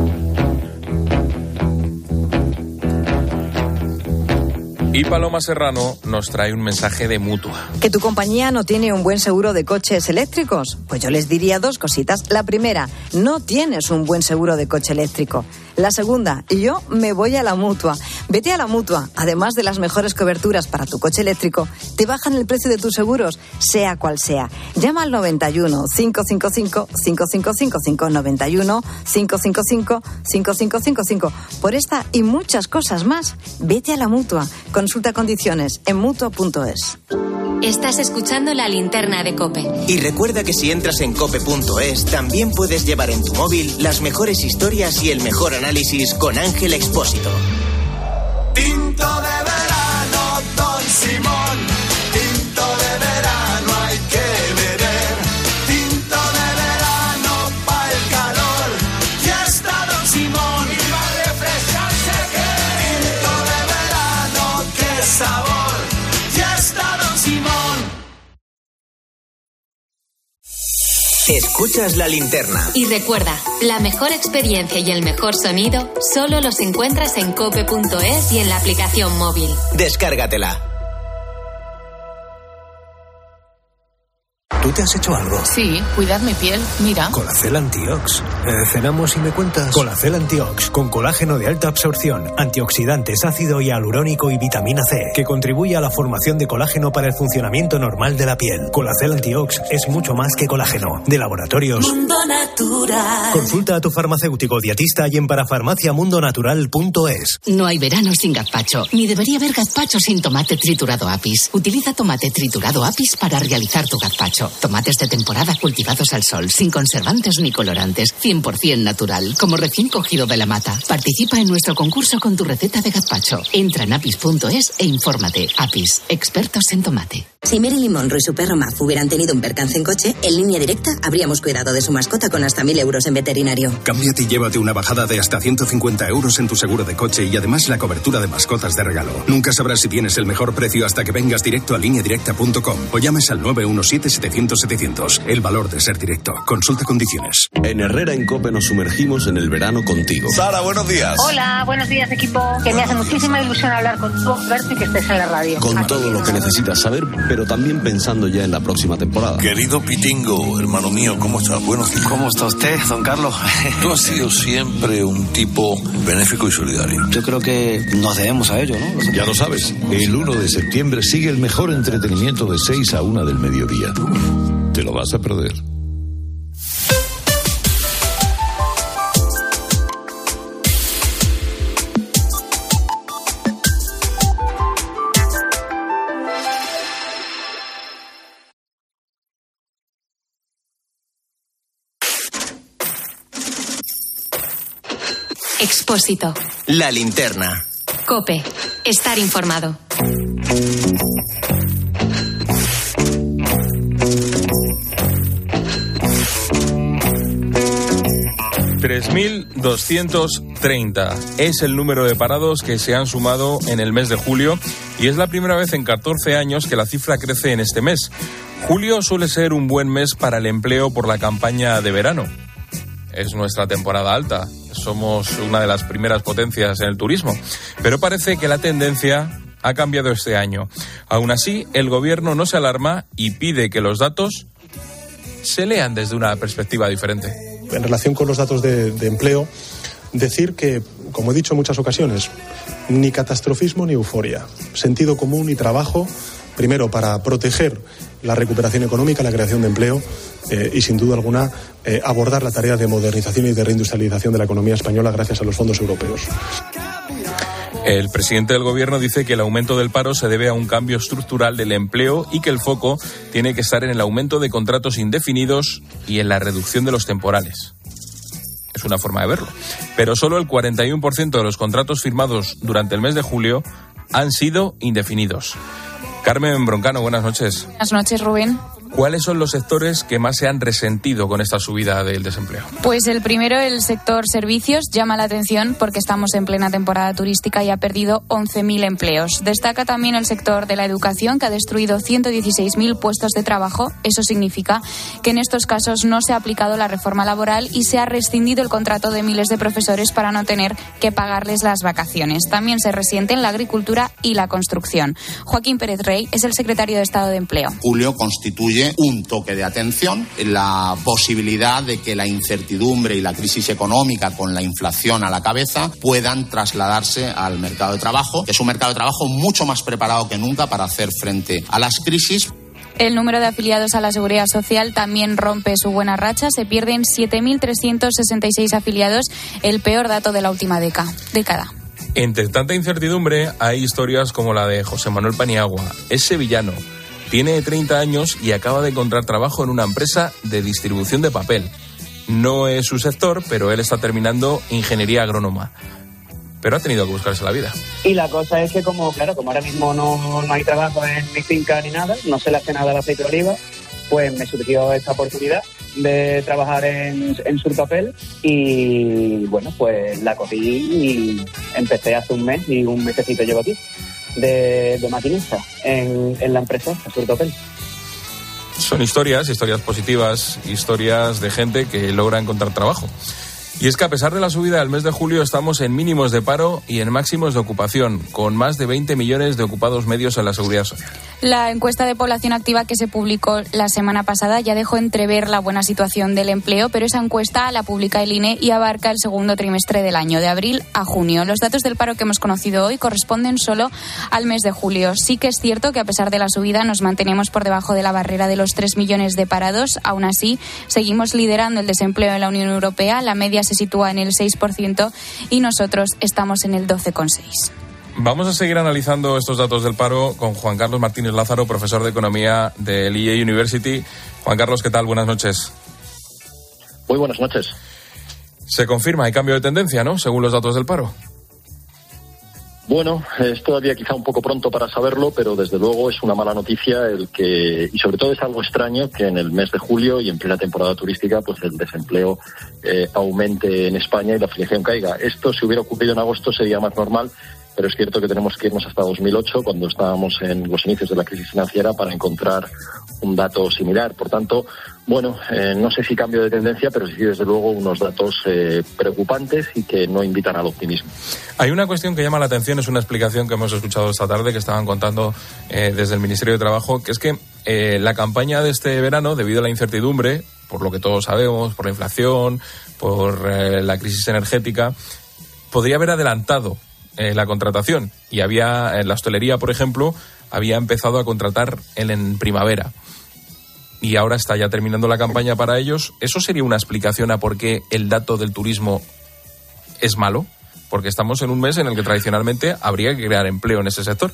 Y Paloma Serrano nos trae un mensaje de Mutua. ¿Que tu compañía no tiene un buen seguro de coches eléctricos? Pues yo les diría dos cositas. La primera, no tienes un buen seguro de coche eléctrico. La segunda, yo me voy a la Mutua. Vete a la Mutua. Además de las mejores coberturas para tu coche eléctrico, te bajan el precio de tus seguros, sea cual sea. Llama al noventa y uno, cinco cinco cinco, cinco cinco cinco cinco, noventa y uno, cinco cinco cinco, cinco cinco cinco cinco. Por esta y muchas cosas más, vete a la Mutua. Consulta condiciones en mutua punto es. Estás escuchando La Linterna de COPE. Y recuerda que si entras en cope punto es, también puedes llevar en tu móvil las mejores historias y el mejor análisis con Ángel Expósito. Tinto de verano, Don Simón. Tinto de verano hay que beber. Tinto de verano pa' el calor. Ya está Don Simón y va a refrescarse que. Tinto de verano, qué sabor. Ya está Don Simón. Escuchas La Linterna. Y recuerda, la mejor experiencia y el mejor sonido solo los encuentras en cope punto es y en la aplicación móvil. Descárgatela. ¿Tú te has hecho algo? Sí, cuidar mi piel, mira. Colacel Antiox. Eh, cenamos y me cuentas. Colacel Antiox, con colágeno de alta absorción, antioxidantes, ácido hialurónico y vitamina C, que contribuye a la formación de colágeno para el funcionamiento normal de la piel. Colacel Antiox es mucho más que colágeno. De Laboratorios Mundo Natural. Consulta a tu farmacéutico dietista y en parafarmacia mundo natural punto es. No hay verano sin gazpacho, ni debería haber gazpacho sin tomate triturado Apis. Utiliza tomate triturado Apis para realizar tu gazpacho. Tomates de temporada cultivados al sol, sin conservantes ni colorantes, cien por ciento natural, como recién cogido de la mata. Participa en nuestro concurso con tu receta de gazpacho. Entra en apis punto es e infórmate. Apis, expertos en tomate. Si Marilyn Monroe y su perro Maf hubieran tenido un percance en coche, en Línea Directa habríamos cuidado de su mascota con hasta mil euros en veterinario. Cámbiate y llévate una bajada de hasta ciento cincuenta euros en tu seguro de coche y además la cobertura de mascotas de regalo. Nunca sabrás si tienes el mejor precio hasta que vengas directo a línea directa punto com o llames al nueve uno siete setecientos setecientos. El valor de ser directo. Consulta condiciones. En Herrera en COPE nos sumergimos en el verano contigo. Sara, buenos días. Hola, buenos días, equipo. Que me hace muchísima ilusión hablar contigo, verte y que estés en la radio. Con todo lo que necesitas saber, pero también pensando ya en la próxima temporada. Querido Pitingo, hermano mío, ¿cómo estás? Buenos días. ¿Cómo está usted, don Carlos? Tú has sido siempre un tipo benéfico y solidario. Yo creo que nos debemos a ello, ¿no? Ya lo sabes, el uno de septiembre sigue el mejor entretenimiento de seis a una del mediodía. Te lo vas a perder. Expósito. La linterna. COPE. Estar informado. tres mil doscientos treinta es el número de parados que se han sumado en el mes de julio y es la primera vez en catorce años que la cifra crece en este mes. Julio suele ser un buen mes para el empleo por la campaña de verano. Es nuestra temporada alta, somos una de las primeras potencias en el turismo, pero parece que la tendencia ha cambiado este año. Aún así, el gobierno no se alarma y pide que los datos se lean desde una perspectiva diferente. En relación con los datos de, de empleo, decir que, como he dicho en muchas ocasiones, ni catastrofismo ni euforia, sentido común y trabajo, primero para proteger la recuperación económica, la creación de empleo eh, y sin duda alguna eh, abordar la tarea de modernización y de reindustrialización de la economía española gracias a los fondos europeos. El presidente del gobierno dice que el aumento del paro se debe a un cambio estructural del empleo y que el foco tiene que estar en el aumento de contratos indefinidos y en la reducción de los temporales. Es una forma de verlo. Pero solo el cuarenta y uno por ciento de los contratos firmados durante el mes de julio han sido indefinidos. Carmen Broncano, buenas noches. Buenas noches, Rubén. ¿Cuáles son los sectores que más se han resentido con esta subida del desempleo? Pues el primero, el sector servicios, llama la atención porque estamos en plena temporada turística y ha perdido once mil empleos. Destaca también el sector de la educación, que ha destruido ciento dieciséis mil puestos de trabajo. Eso significa que en estos casos no se ha aplicado la reforma laboral y se ha rescindido el contrato de miles de profesores para no tener que pagarles las vacaciones. También se resienten la agricultura y la construcción. Joaquín Pérez Rey es el secretario de Estado de Empleo. Julio constituye un toque de atención, la posibilidad de que la incertidumbre y la crisis económica con la inflación a la cabeza puedan trasladarse al mercado de trabajo. Es un mercado de trabajo mucho más preparado que nunca para hacer frente a las crisis. El número de afiliados a la Seguridad Social también rompe su buena racha. Se pierden siete mil trescientos sesenta y seis afiliados, el peor dato de la última década. Entre tanta incertidumbre hay historias como la de José Manuel Paniagua. Es sevillano. Tiene treinta años y acaba de encontrar trabajo en una empresa de distribución de papel. No es su sector, pero él está terminando ingeniería agrónoma. Pero ha tenido que buscarse la vida. Y la cosa es que, como claro, como ahora mismo no, no hay trabajo en mi finca ni nada, no se le hace nada al aceite de oliva, pues me surgió esta oportunidad de trabajar en, en Surpapel y, bueno, pues la cogí y empecé hace un mes y un mesecito llevo aquí. De, de maquinista en, en la empresa Surtopel. Son historias, historias positivas, historias de gente que logra encontrar trabajo. Y es que a pesar de la subida del mes de julio estamos en mínimos de paro y en máximos de ocupación, con más de veinte millones de ocupados medios en la Seguridad Social. La encuesta de población activa que se publicó la semana pasada ya dejó entrever la buena situación del empleo, pero esa encuesta la publica el I N E y abarca el segundo trimestre del año, de abril a junio. Los datos del paro que hemos conocido hoy corresponden solo al mes de julio. Sí que es cierto que a pesar de la subida nos mantenemos por debajo de la barrera de los tres millones de parados. Aún así, seguimos liderando el desempleo en la Unión Europea. La media se sitúa en el seis por ciento y nosotros estamos en el doce coma seis por ciento. Vamos a seguir analizando estos datos del paro con Juan Carlos Martínez Lázaro, profesor de Economía del I E University. Juan Carlos, ¿qué tal? Buenas noches. Muy buenas noches. Se confirma, hay cambio de tendencia, ¿no?, según los datos del paro. Bueno, es todavía quizá un poco pronto para saberlo, pero desde luego es una mala noticia el que, y sobre todo es algo extraño que en el mes de julio y en plena temporada turística, pues el desempleo eh, aumente en España y la afiliación caiga. Esto, si hubiera ocurrido en agosto, sería más normal, pero es cierto que tenemos que irnos hasta dos mil ocho, cuando estábamos en los inicios de la crisis financiera, para encontrar un dato similar. Por tanto, bueno, eh, no sé si cambio de tendencia, pero sí, desde luego, unos datos eh, preocupantes y que no invitan al optimismo. Hay una cuestión que llama la atención, es una explicación que hemos escuchado esta tarde, que estaban contando eh, desde el Ministerio de Trabajo, que es que eh, la campaña de este verano, debido a la incertidumbre, por lo que todos sabemos, por la inflación, por eh, la crisis energética, podría haber adelantado Eh, la contratación, y había en la hostelería, por ejemplo, había empezado a contratar en, en primavera y ahora está ya terminando la campaña para ellos. ¿Eso sería una explicación a por qué el dato del turismo es malo? Porque estamos en un mes en el que tradicionalmente habría que crear empleo en ese sector.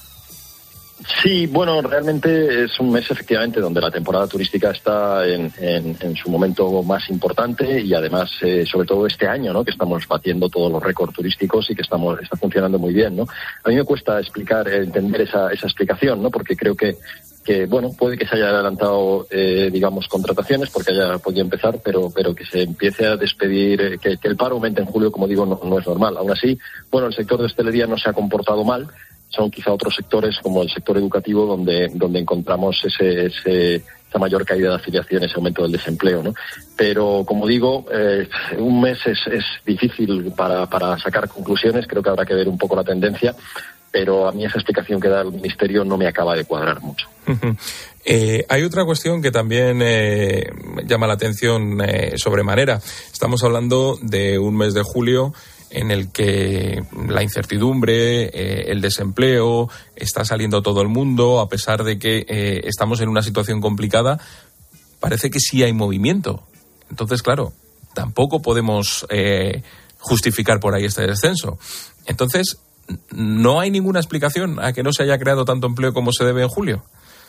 Sí, bueno, realmente es un mes efectivamente donde la temporada turística está en, en, en su momento más importante y además, eh, sobre todo este año, ¿no?, que estamos batiendo todos los récords turísticos y que estamos está funcionando muy bien, ¿no? A mí me cuesta explicar, entender esa, esa explicación, ¿no?, porque creo que que bueno, puede que se haya adelantado, eh, digamos, contrataciones porque haya podido empezar, pero pero que se empiece a despedir, eh, que, que el paro aumente en julio, como digo, no, no es normal. Aún así, bueno, el sector de hostelería no se ha comportado mal. Son quizá otros sectores, como el sector educativo, donde donde encontramos ese, ese esa mayor caída de afiliaciones, ese aumento del desempleo, ¿no? Pero, como digo, eh, un mes es, es difícil para, para sacar conclusiones. Creo que habrá que ver un poco la tendencia, pero a mí esa explicación que da el Ministerio no me acaba de cuadrar mucho. Uh-huh. Eh, hay otra cuestión que también eh, llama la atención eh, sobremanera. Estamos hablando de un mes de julio en el que la incertidumbre, eh, el desempleo, está saliendo todo el mundo, a pesar de que eh, estamos en una situación complicada, parece que sí hay movimiento. Entonces, claro, tampoco podemos eh, justificar por ahí este descenso. Entonces, ¿no hay ninguna explicación a que no se haya creado tanto empleo como se debe en julio?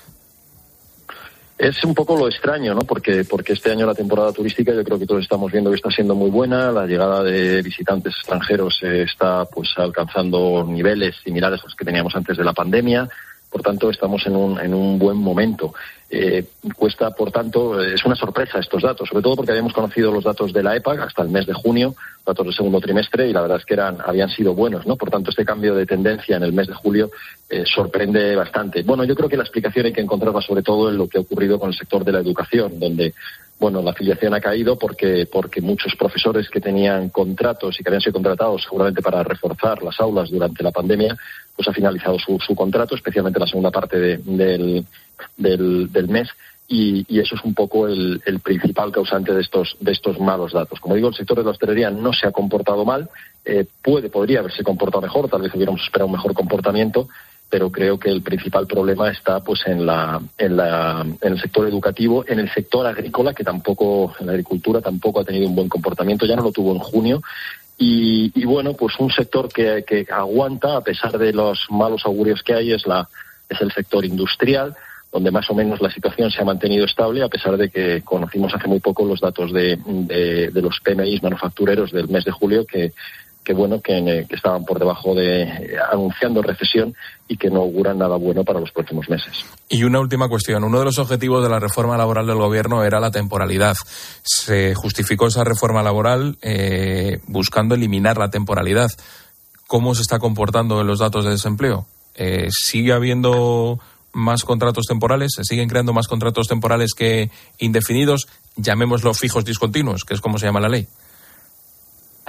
Es un poco lo extraño, ¿no? Porque, porque este año la temporada turística, yo creo que todos estamos viendo que está siendo muy buena. La llegada de visitantes extranjeros eh, está pues alcanzando niveles similares a los que teníamos antes de la pandemia. Por tanto, estamos en un, en un buen momento. Eh, cuesta, por tanto, es una sorpresa estos datos, sobre todo porque habíamos conocido los datos de la EPAC hasta el mes de junio, datos del segundo trimestre, y la verdad es que eran habían sido buenos, ¿no? Por tanto, este cambio de tendencia en el mes de julio eh, sorprende bastante. Bueno, yo creo que la explicación hay que encontrarla sobre todo en lo que ha ocurrido con el sector de la educación, donde, bueno, la afiliación ha caído porque porque muchos profesores que tenían contratos y que habían sido contratados seguramente para reforzar las aulas durante la pandemia, pues ha finalizado su, su contrato, especialmente la segunda parte de, del, del, del mes, y, y eso es un poco el, el principal causante de estos, de estos malos datos. Como digo, el sector de la hostelería no se ha comportado mal, eh, puede, podría haberse comportado mejor, tal vez hubiéramos esperado un mejor comportamiento, pero creo que el principal problema está pues en la, en la, en el sector educativo, en el sector agrícola, que tampoco, en la agricultura tampoco ha tenido un buen comportamiento, ya no lo tuvo en junio. Y, y bueno, pues un sector que, que aguanta a pesar de los malos augurios que hay es la es el sector industrial, donde más o menos la situación se ha mantenido estable a pesar de que conocimos hace muy poco los datos de, de, de los P M Is manufactureros del mes de julio que que bueno que, que estaban por debajo de anunciando recesión y que no auguran nada bueno para los próximos meses. Y una última cuestión. Uno de los objetivos de la reforma laboral del gobierno era la temporalidad. Se justificó esa reforma laboral eh, buscando eliminar la temporalidad. ¿Cómo se está comportando en los datos de desempleo? Eh, ¿Sigue habiendo más contratos temporales? ¿Se siguen creando más contratos temporales que indefinidos? Llamémoslo fijos discontinuos, que es como se llama la ley.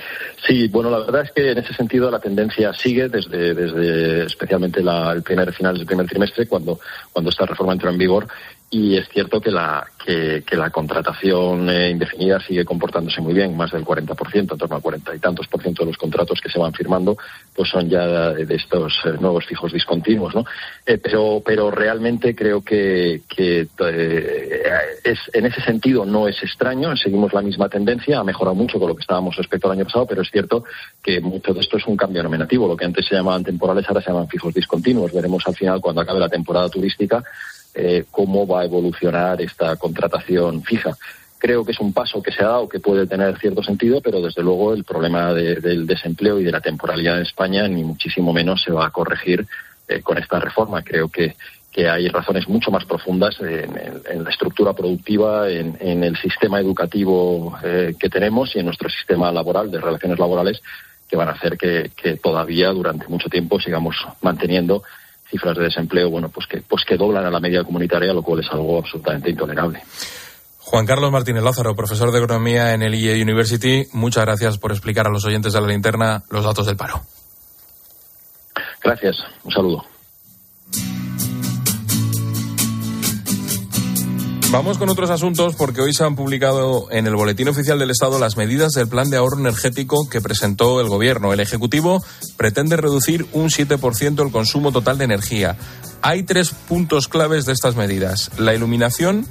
Sí, bueno, la verdad es que en ese sentido la tendencia sigue desde, desde especialmente la, el primer finales del primer trimestre, cuando, cuando esta reforma entró en vigor. Y es cierto que la que, que la contratación eh, indefinida sigue comportándose muy bien, más del cuarenta por ciento, en torno al cuarenta y tantos por ciento de los contratos que se van firmando, pues son ya de, de estos eh, nuevos fijos discontinuos, ¿no? Eh, pero pero realmente creo que, que eh, es en ese sentido no es extraño, seguimos la misma tendencia, ha mejorado mucho con lo que estábamos respecto al año pasado, pero es cierto que mucho de esto es un cambio nominativo, lo que antes se llamaban temporales ahora se llaman fijos discontinuos. Veremos al final, cuando acabe la temporada turística, Eh, cómo va a evolucionar esta contratación fija. Creo que es un paso que se ha dado, que puede tener cierto sentido, pero desde luego el problema de, del desempleo y de la temporalidad en España ni muchísimo menos se va a corregir eh, con esta reforma. Creo que, que hay razones mucho más profundas en, en, en la estructura productiva, en, en el sistema educativo eh, que tenemos y en nuestro sistema laboral, de relaciones laborales, que van a hacer que, que todavía durante mucho tiempo sigamos manteniendo cifras de desempleo, bueno, pues que pues que doblan a la media comunitaria, lo cual es algo absolutamente intolerable. Juan Carlos Martínez Lázaro, profesor de Economía en el I E University, muchas gracias por explicar a los oyentes de La Linterna los datos del paro. Gracias, un saludo. Vamos con otros asuntos, porque hoy se han publicado en el Boletín Oficial del Estado las medidas del plan de ahorro energético que presentó el Gobierno. El Ejecutivo pretende reducir un siete por ciento el consumo total de energía. Hay tres puntos claves de estas medidas: la iluminación,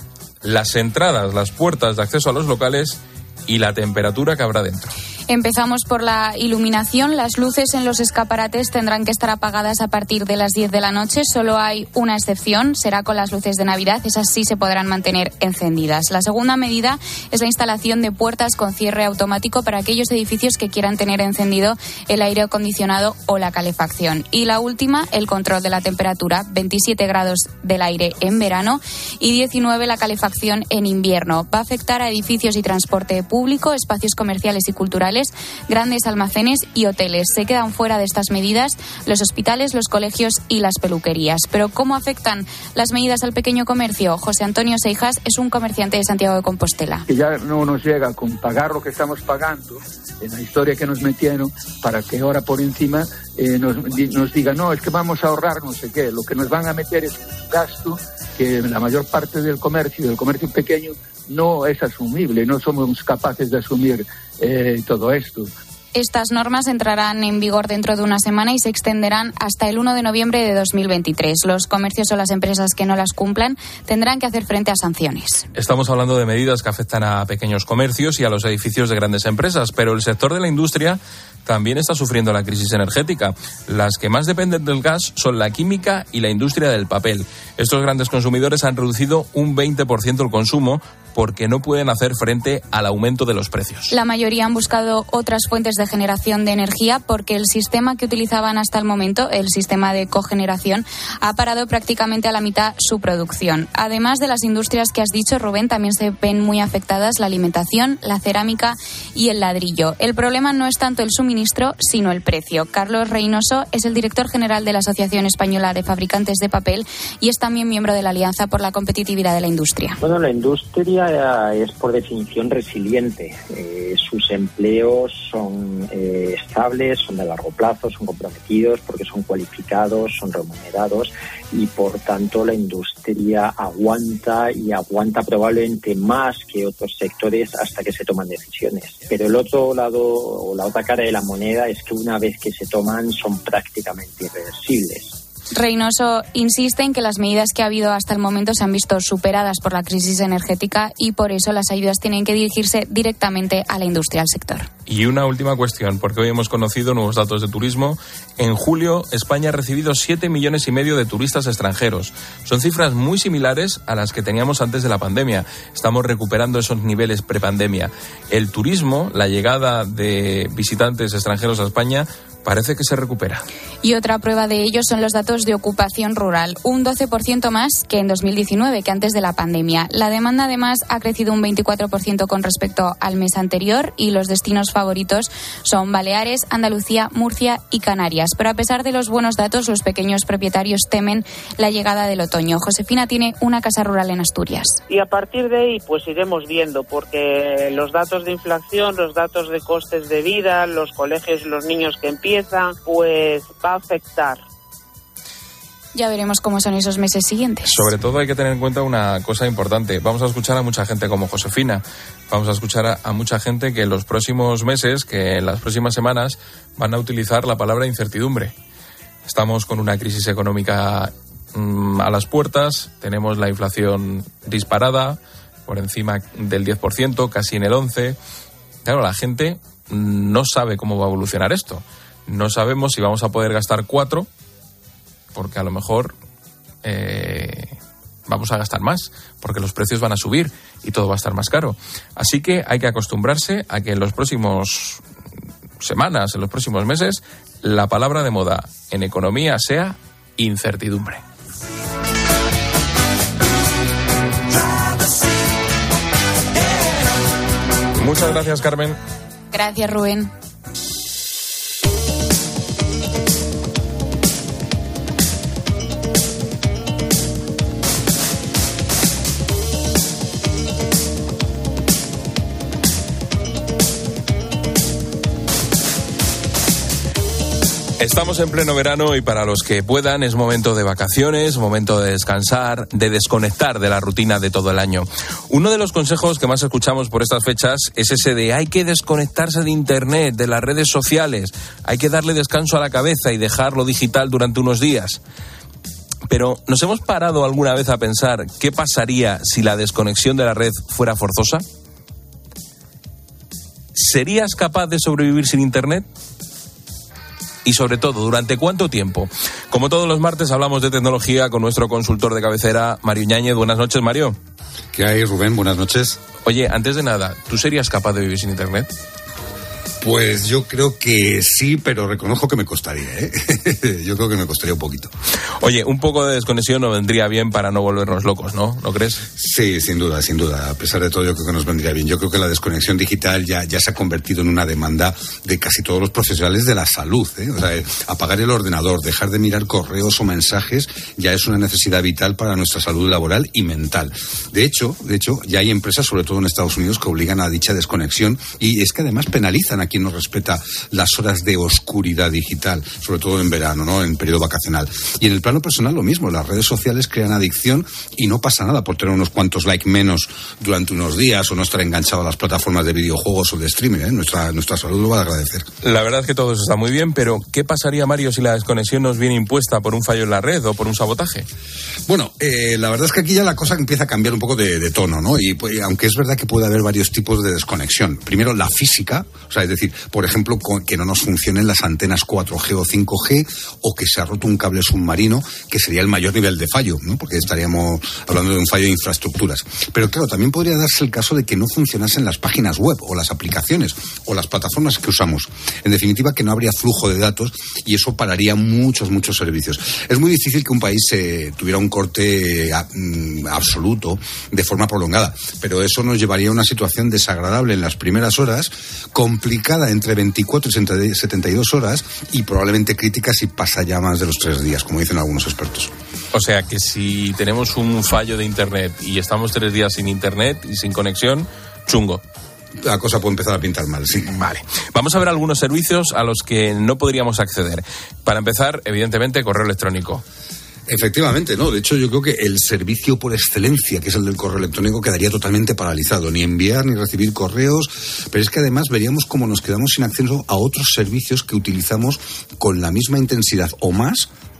las entradas, las puertas de acceso a los locales y la temperatura que habrá dentro. Empezamos por la iluminación. Las luces en los escaparates tendrán que estar apagadas a partir de las diez de la noche. Solo hay una excepción, será con las luces de Navidad. Esas sí se podrán mantener encendidas. La segunda medida es la instalación de puertas con cierre automático para aquellos edificios que quieran tener encendido el aire acondicionado o la calefacción. Y la última, el control de la temperatura, veintisiete grados del aire en verano y diecinueve la calefacción en invierno. Va a afectar a edificios y transporte público, espacios comerciales y culturales, grandes almacenes y hoteles. Se quedan fuera de estas medidas los hospitales, los colegios y las peluquerías. Pero ¿cómo afectan las medidas al pequeño comercio? José Antonio Seijas es un comerciante de Santiago de Compostela. Que ya no nos llega con pagar lo que estamos pagando en la historia que nos metieron, para que ahora por encima eh, nos, nos digan, no, es que vamos a ahorrar no sé qué. Lo que nos van a meter es un gasto que la mayor parte del comercio, del comercio pequeño, no es asumible, no somos capaces de asumir eh, todo esto. Estas normas entrarán en vigor dentro de una semana y se extenderán hasta el uno de noviembre de dos mil veintitrés. Los comercios o las empresas que no las cumplan tendrán que hacer frente a sanciones. Estamos hablando de medidas que afectan a pequeños comercios y a los edificios de grandes empresas, pero el sector de la industria también está sufriendo la crisis energética. Las que más dependen del gas son la química y la industria del papel. Estos grandes consumidores han reducido un veinte por ciento el consumo porque no pueden hacer frente al aumento de los precios. La mayoría han buscado otras fuentes de generación de energía porque el sistema que utilizaban hasta el momento, el sistema de cogeneración, ha parado prácticamente a la mitad su producción. Además de las industrias que has dicho, Rubén, también se ven muy afectadas la alimentación, la cerámica y el ladrillo. El problema no es tanto el suministro, sino el precio. Carlos Reynoso es el director general de la Asociación Española de Fabricantes de Papel y es también miembro de la Alianza por la Competitividad de la Industria. Bueno, la industria es por definición resiliente. Eh, sus empleos son eh, estables, son de largo plazo, son comprometidos porque son cualificados, son remunerados y por tanto la industria aguanta y aguanta probablemente más que otros sectores hasta que se toman decisiones. Pero el otro lado o la otra cara de la moneda es que una vez que se toman son prácticamente irreversibles. Reynoso insiste en que las medidas que ha habido hasta el momento se han visto superadas por la crisis energética y por eso las ayudas tienen que dirigirse directamente a la industria, al sector. Y una última cuestión, porque hoy hemos conocido nuevos datos de turismo. En julio, España ha recibido siete millones y medio de turistas extranjeros. Son cifras muy similares a las que teníamos antes de la pandemia. Estamos recuperando esos niveles prepandemia. El turismo, la llegada de visitantes extranjeros a España, parece que se recupera. Y otra prueba de ello son los datos de ocupación rural, un doce por ciento más que en dos mil diecinueve, que antes de la pandemia. La demanda, además, ha crecido un veinticuatro por ciento con respecto al mes anterior y los destinos favoritos son Baleares, Andalucía, Murcia y Canarias. Pero a pesar de los buenos datos, los pequeños propietarios temen la llegada del otoño. Josefina tiene una casa rural en Asturias. Y a partir de ahí, pues iremos viendo, porque los datos de inflación, los datos de costes de vida, los colegios y los niños que empiezan, pues va a afectar. Ya veremos cómo son esos meses siguientes. Sobre todo hay que tener en cuenta una cosa importante. Vamos a escuchar a mucha gente como Josefina. Vamos a escuchar a, a mucha gente que en los próximos meses, que en las próximas semanas, van a utilizar la palabra incertidumbre. Estamos con una crisis económica mmm, a las puertas. Tenemos la inflación disparada, por encima del diez por ciento, casi en el once por ciento. Claro, la gente no sabe cómo va a evolucionar esto. No sabemos si vamos a poder gastar cuatro, porque a lo mejor eh, vamos a gastar más, porque los precios van a subir y todo va a estar más caro. Así que hay que acostumbrarse a que en los próximos semanas, en los próximos meses, la palabra de moda en economía sea incertidumbre. Muchas gracias, Carmen. Gracias, Rubén. Estamos en pleno verano y para los que puedan es momento de vacaciones, momento de descansar, de desconectar de la rutina de todo el año. Uno de los consejos que más escuchamos por estas fechas es ese de hay que desconectarse de Internet, de las redes sociales, hay que darle descanso a la cabeza y dejar lo digital durante unos días. Pero ¿nos hemos parado alguna vez a pensar qué pasaría si la desconexión de la red fuera forzosa? ¿Serías capaz de sobrevivir sin Internet? Y sobre todo, ¿durante cuánto tiempo? Como todos los martes hablamos de tecnología con nuestro consultor de cabecera, Mario Ñáñez. Buenas noches, Mario. ¿Qué hay, Rubén? Buenas noches. Oye, antes de nada, ¿tú serías capaz de vivir sin Internet? Pues yo creo que sí, pero reconozco que me costaría, ¿eh? Yo creo que me costaría un poquito. Oye, un poco de desconexión nos vendría bien para no volvernos locos, ¿no? ¿No crees? Sí, sin duda, sin duda. A pesar de todo, yo creo que nos vendría bien. Yo creo que la desconexión digital ya, ya se ha convertido en una demanda de casi todos los profesionales de la salud, ¿eh? O sea, apagar el ordenador, dejar de mirar correos o mensajes ya es una necesidad vital para nuestra salud laboral y mental. De hecho, de hecho, ya hay empresas, sobre todo en Estados Unidos, que obligan a dicha desconexión y es que además penalizan a quien no respeta las horas de oscuridad digital, sobre todo en verano, ¿no? En periodo vacacional. Y en el plano personal lo mismo, las redes sociales crean adicción y no pasa nada por tener unos cuantos likes menos durante unos días o no estar enganchado a las plataformas de videojuegos o de streaming, ¿eh? Nuestra, nuestra salud lo va a agradecer. La verdad es que todo eso está muy bien, pero ¿qué pasaría, Mario, si la desconexión nos viene impuesta por un fallo en la red o por un sabotaje? Bueno, eh, la verdad es que aquí ya la cosa empieza a cambiar un poco de, de tono, ¿no? Y pues, aunque es verdad que puede haber varios tipos de desconexión. Primero, la física, o sea, es decir, por ejemplo, que no nos funcionen las antenas cuatro G o cinco G o que se ha roto un cable submarino, que sería el mayor nivel de fallo, ¿no? Porque estaríamos hablando de un fallo de infraestructuras. Pero claro, también podría darse el caso de que no funcionasen las páginas web o las aplicaciones o las plataformas que usamos. En definitiva, que no habría flujo de datos y eso pararía muchos, muchos servicios. Es muy difícil que un país eh, tuviera un corte a, mm, absoluto de forma prolongada, pero eso nos llevaría a una situación desagradable en las primeras horas, complicada entre veinticuatro y setenta y dos horas y probablemente crítica si pasa ya más de los tres días, como dicen algunos expertos. O sea que si tenemos un fallo de Internet y estamos tres días sin Internet y sin conexión, chungo. La cosa puede empezar a pintar mal, sí. Vale. Vamos a ver algunos servicios a los que no podríamos acceder. Para empezar, evidentemente, correo electrónico. Efectivamente, no. De hecho, yo creo que el servicio por excelencia, que es el del correo electrónico, quedaría totalmente paralizado. Ni enviar ni recibir correos. Pero es que además veríamos cómo nos quedamos sin acceso a otros servicios que utilizamos con la misma intensidad o más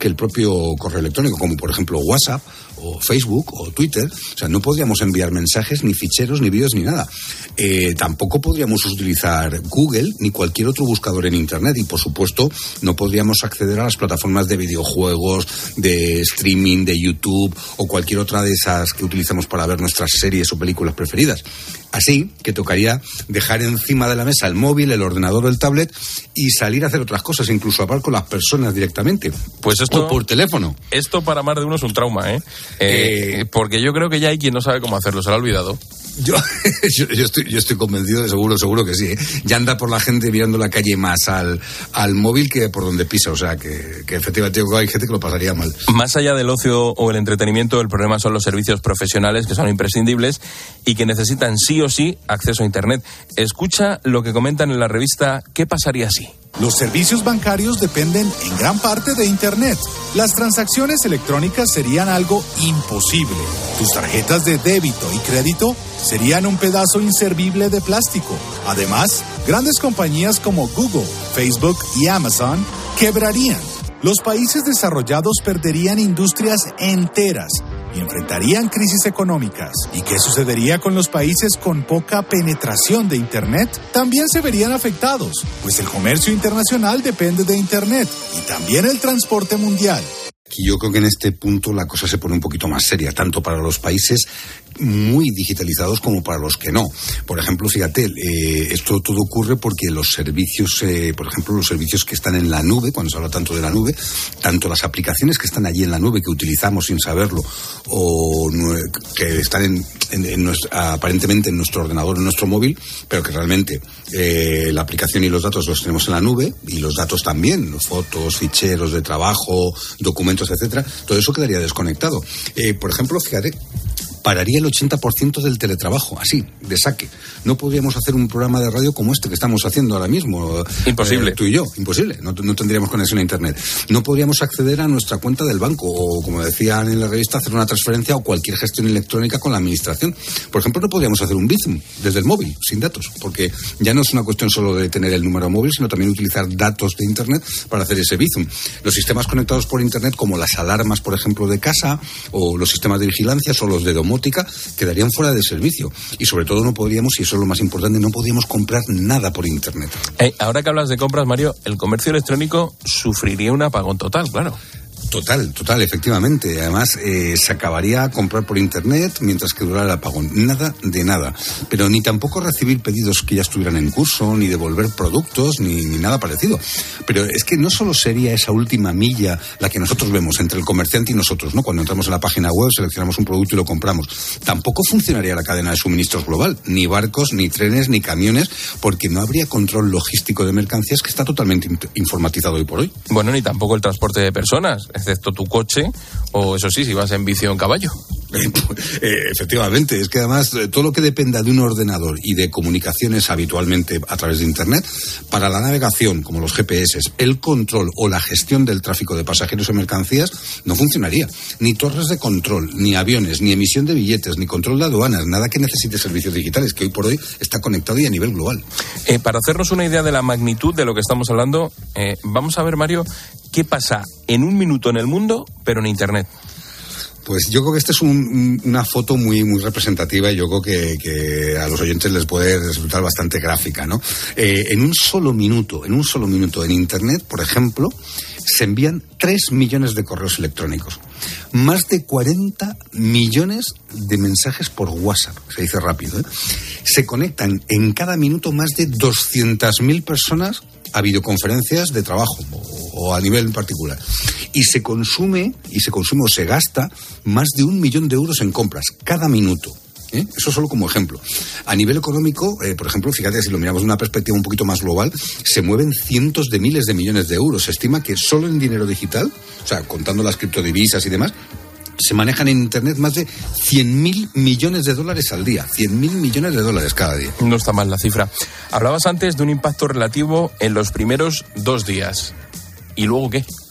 que el propio correo electrónico, como por ejemplo WhatsApp o Facebook o Twitter. O sea, no podríamos enviar mensajes, ni ficheros, ni vídeos, ni nada. Eh, tampoco podríamos utilizar Google ni cualquier otro buscador en Internet y, por supuesto, no podríamos acceder a las plataformas de videojuegos, de streaming, de YouTube o cualquier otra de esas que utilizamos para ver nuestras series o películas preferidas. Así que tocaría dejar encima de la mesa el móvil, el ordenador o el tablet y salir a hacer otras cosas, incluso hablar con las personas directamente. Pues esto, o por teléfono. Esto para más de uno es un trauma, ¿eh? Eh, eh porque yo creo que ya hay quien no sabe cómo hacerlo, se lo ha olvidado. Yo, yo, yo, estoy, yo estoy convencido, de seguro, seguro que sí. ¿eh? Ya anda por la gente mirando la calle más al, al móvil que por donde pisa. O sea, que, que efectivamente hay gente que lo pasaría mal. Más allá del ocio o el entretenimiento, el problema son los servicios profesionales que son imprescindibles y que necesitan sí o sí acceso a Internet. Escucha lo que comentan en la revista ¿Qué pasaría si? Los servicios bancarios dependen en gran parte de Internet. Las transacciones electrónicas serían algo imposible. Tus tarjetas de débito y crédito serían un pedazo inservible de plástico. Además, grandes compañías como Google, Facebook y Amazon quebrarían. Los países desarrollados perderían industrias enteras y enfrentarían crisis económicas. ¿Y qué sucedería con los países con poca penetración de Internet? También se verían afectados, pues el comercio internacional depende de Internet y también el transporte mundial. Y yo creo que en este punto la cosa se pone un poquito más seria, tanto para los países muy digitalizados como para los que no. Por ejemplo, fíjate, eh, esto todo ocurre porque los servicios, eh, por ejemplo, los servicios que están en la nube, cuando se habla tanto de la nube, tanto las aplicaciones que están allí en la nube, que utilizamos sin saberlo, o que están en, en, en nuestro, aparentemente en nuestro ordenador, en nuestro móvil, pero que realmente eh, la aplicación y los datos los tenemos en la nube, y los datos también, fotos, ficheros de trabajo, documentos, etcétera, todo eso quedaría desconectado. Eh, por ejemplo, fíjate, pararía el ochenta por ciento del teletrabajo, así, de saque. No podríamos hacer un programa de radio como este que estamos haciendo ahora mismo. Imposible. Eh, tú y yo, imposible. No, no tendríamos conexión a Internet. No podríamos acceder a nuestra cuenta del banco o, como decían en la revista, hacer una transferencia o cualquier gestión electrónica con la administración. Por ejemplo, no podríamos hacer un Bizum desde el móvil, sin datos, porque ya no es una cuestión solo de tener el número móvil, sino también utilizar datos de Internet para hacer ese Bizum. Los sistemas conectados por Internet, como las alarmas, por ejemplo, de casa, o los sistemas de vigilancia, o los de domótica, quedarían fuera de servicio. Y sobre todo no podríamos, y eso es lo más importante, no podríamos comprar nada por Internet. Eh, ahora que hablas de compras, Mario, el comercio electrónico sufriría un apagón total, claro. Total, total, efectivamente. Además, eh, se acabaría a comprar por Internet mientras que durara el apagón. Nada de nada. Pero ni tampoco recibir pedidos que ya estuvieran en curso, ni devolver productos, ni, ni nada parecido. Pero es que no solo sería esa última milla la que nosotros vemos entre el comerciante y nosotros, ¿no? Cuando entramos en la página web, seleccionamos un producto y lo compramos. Tampoco funcionaría la cadena de suministros global. Ni barcos, ni trenes, ni camiones, porque no habría control logístico de mercancías, que está totalmente informatizado hoy por hoy. Bueno, ni tampoco el transporte de personas, excepto tu coche, o eso sí, si vas en bici o en caballo. Eh, efectivamente, es que además todo lo que dependa de un ordenador y de comunicaciones habitualmente a través de Internet, para la navegación, como los G P S, el control o la gestión del tráfico de pasajeros o mercancías, no funcionaría. Ni torres de control, ni aviones, ni emisión de billetes, ni control de aduanas, nada que necesite servicios digitales, que hoy por hoy está conectado y a nivel global. Eh, para hacernos una idea de la magnitud de lo que estamos hablando, eh, vamos a ver, Mario, qué pasa en un minuto en el mundo, pero en Internet. Pues yo creo que esta es un, una foto muy muy representativa y yo creo que, que a los oyentes les puede resultar bastante gráfica, ¿no? Eh, en un solo minuto, en un solo minuto en Internet, por ejemplo, se envían tres millones de correos electrónicos, más de cuarenta millones de mensajes por WhatsApp, se dice rápido, ¿eh? Se conectan en cada minuto más de doscientas mil personas a videoconferencias de trabajo o, o a nivel particular. Y se consume, y se consume o se gasta más de un millón de euros en compras cada minuto. ¿Eh? Eso solo como ejemplo. A nivel económico, eh, por ejemplo, fíjate, si lo miramos de una perspectiva un poquito más global, se mueven cientos de miles de millones de euros. Se estima que solo en dinero digital, o sea, contando las criptodivisas y demás, se manejan en Internet más de cien mil millones de dólares al día. cien mil millones de dólares cada día. No está mal la cifra. Hablabas antes de un impacto relativo en los primeros dos días. ¿Y luego qué?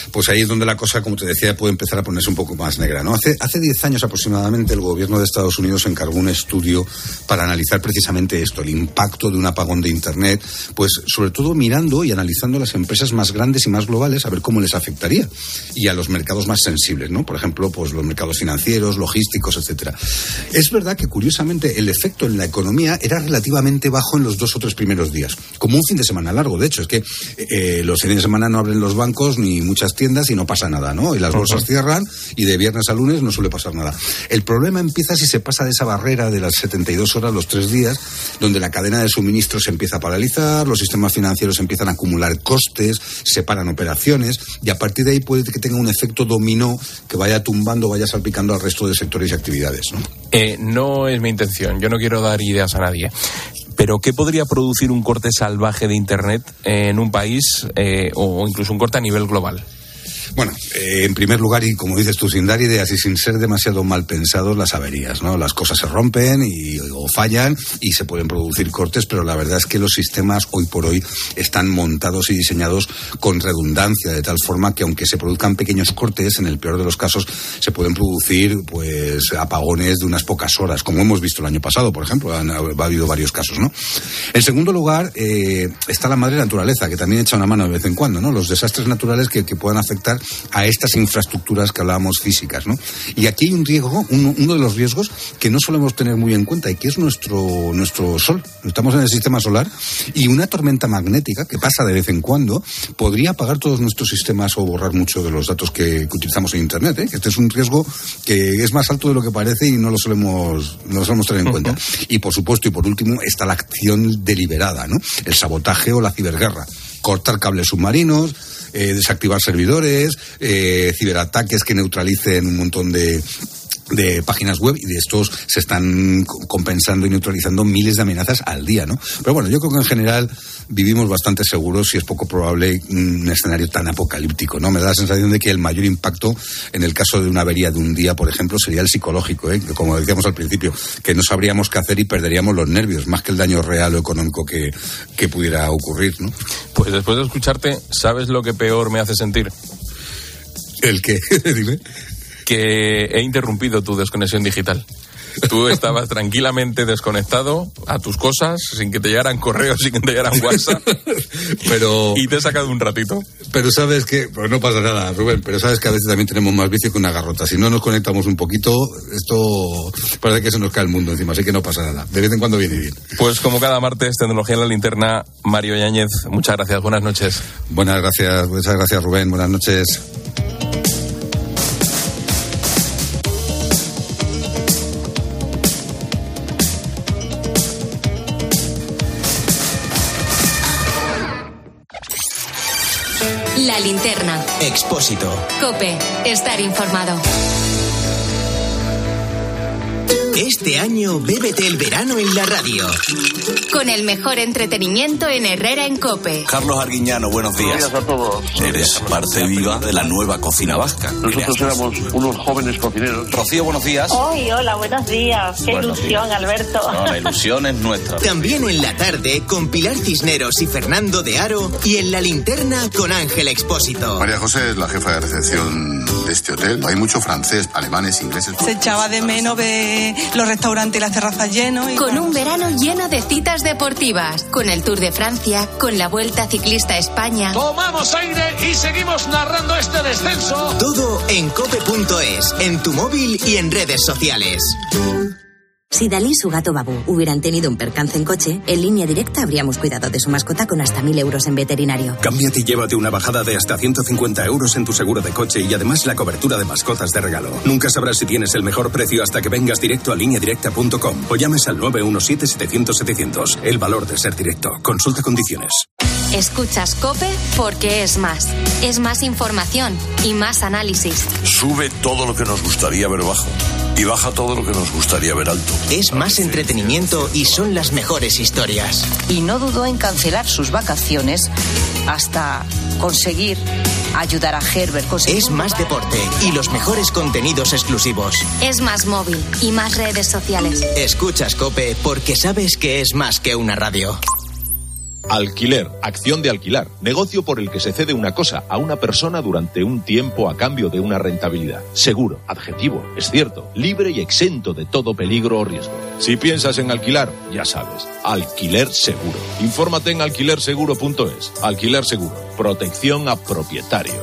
pues ahí es donde la cosa, como te decía, puede empezar a ponerse un poco más negra, ¿no? Hace hace diez años aproximadamente el gobierno de Estados Unidos encargó un estudio para analizar precisamente esto, el impacto de un apagón de Internet, pues sobre todo mirando y analizando las empresas más grandes y más globales a ver cómo les afectaría, y a los mercados más sensibles, ¿no? Por ejemplo, pues los mercados financieros, logísticos, etcétera. Es verdad que curiosamente el efecto en la economía era relativamente bajo en los dos o tres primeros días, como un fin de semana largo. De hecho, es que eh, los fines de semana no abren los bancos ni muchas tiendas y no pasa nada, ¿no? Y las bolsas uh-huh. cierran y de viernes a lunes no suele pasar nada. El problema empieza si se pasa de esa barrera de las setenta y dos horas, los tres días, donde la cadena de suministros se empieza a paralizar, los sistemas financieros empiezan a acumular costes, se paran operaciones, y a partir de ahí puede que tenga un efecto dominó que vaya tumbando, vaya salpicando al resto de sectores y actividades, ¿no? Eh, no es mi intención, yo no quiero dar ideas a nadie. Pero ¿qué podría producir un corte salvaje de Internet en un país eh, o incluso un corte a nivel global? Bueno, eh, en primer lugar, y como dices tú, sin dar ideas y sin ser demasiado mal pensados, las averías, ¿no? Las cosas se rompen y, o fallan y se pueden producir cortes, pero la verdad es que los sistemas hoy por hoy están montados y diseñados con redundancia, de tal forma que aunque se produzcan pequeños cortes, en el peor de los casos se pueden producir pues apagones de unas pocas horas, como hemos visto el año pasado, por ejemplo. Han, ha habido varios casos, ¿no? En segundo lugar, eh, está la madre naturaleza, que también echa una mano de vez en cuando, ¿no? Los desastres naturales que, que puedan afectar a estas infraestructuras que hablábamos físicas, ¿no? Y aquí hay un riesgo, uno, uno de los riesgos que no solemos tener muy en cuenta, y que es nuestro, nuestro Sol. Estamos en el sistema solar, y una tormenta magnética que pasa de vez en cuando podría apagar todos nuestros sistemas o borrar mucho de los datos que, que utilizamos en Internet, ¿eh? Que este es un riesgo que es más alto de lo que parece y no lo solemos, no lo solemos tener en uh-huh. cuenta. Y por supuesto, y por último, está la acción deliberada, ¿no? El sabotaje o la ciberguerra. Cortar cables submarinos, Eh, desactivar servidores, eh, ciberataques que neutralicen un montón de de páginas web, y de estos se están compensando y neutralizando miles de amenazas al día, ¿no? Pero bueno, yo creo que en general vivimos bastante seguros y es poco probable un escenario tan apocalíptico, ¿no? Me da la sensación de que el mayor impacto en el caso de una avería de un día, por ejemplo, sería el psicológico, ¿eh? Que, como decíamos al principio, que no sabríamos qué hacer y perderíamos los nervios, más que el daño real o económico que, que pudiera ocurrir, ¿no? Pues después de escucharte, ¿sabes lo que peor me hace sentir? ¿El qué? Dime. Que he interrumpido tu desconexión digital. Tú estabas tranquilamente desconectado a tus cosas, sin que te llegaran correos, sin que te llegaran WhatsApp, pero y te he sacado un ratito. Pero sabes que, pues no pasa nada, Rubén, pero sabes que a veces también tenemos más vicio que una garrota. Si no nos conectamos un poquito, esto parece que se nos cae el mundo encima, así que no pasa nada. De vez en cuando viene bien. Pues como cada martes, Tecnología en la Linterna, Mario Yáñez, muchas gracias, buenas noches. Buenas gracias, muchas gracias, Rubén, buenas noches. La Linterna. Expósito. COPE. Estar informado. Este año bébete el verano en la radio. Con el mejor entretenimiento en Herrera en COPE. Carlos Arguiñano, buenos días. Buenos días a todos. Eres parte viva de la nueva cocina vasca. Nosotros éramos unos jóvenes cocineros. Rocío, buenos días. Hoy, hola, buenos días. Qué buenos ilusión, días. Alberto. No, la ilusión es nuestra. También en la tarde con Pilar Cisneros y Fernando de Aro, y en La Linterna con Ángel Expósito. María José es la jefa de recepción de este hotel. Hay mucho francés, alemanes, ingleses. Se echaba de menos de los restaurantes y las terrazas llenos. Y con bueno, un verano lleno de citas deportivas, con el Tour de Francia, con la Vuelta Ciclista a España. Tomamos aire y seguimos narrando este descenso. Todo en cope punto es, en tu móvil y en redes sociales. Si Dalí y su gato Babú hubieran tenido un percance en coche, en Línea Directa habríamos cuidado de su mascota con hasta mil euros en veterinario. Cámbiate y llévate una bajada de hasta ciento cincuenta euros en tu seguro de coche y además la cobertura de mascotas de regalo. Nunca sabrás si tienes el mejor precio hasta que vengas directo a línea directa punto com o llames al nueve uno siete, setecientos, setecientos. El valor de ser directo. Consulta condiciones. Escuchas COPE porque es más. Es más información y más análisis. Sube todo lo que nos gustaría ver bajo y baja todo lo que nos gustaría ver alto. Es más entretenimiento y son las mejores historias. Y no dudó en cancelar sus vacaciones hasta conseguir ayudar a Herbert. Es más deporte y los mejores contenidos exclusivos. Es más móvil y más redes sociales. Escuchas COPE porque sabes que es más que una radio. Alquiler, acción de alquilar, negocio por el que se cede una cosa a una persona durante un tiempo a cambio de una rentabilidad. Seguro, adjetivo, es cierto, libre y exento de todo peligro o riesgo. Si piensas en alquilar, ya sabes, Alquiler Seguro. Infórmate en alquiler seguro punto es. Alquiler Seguro, protección a propietarios.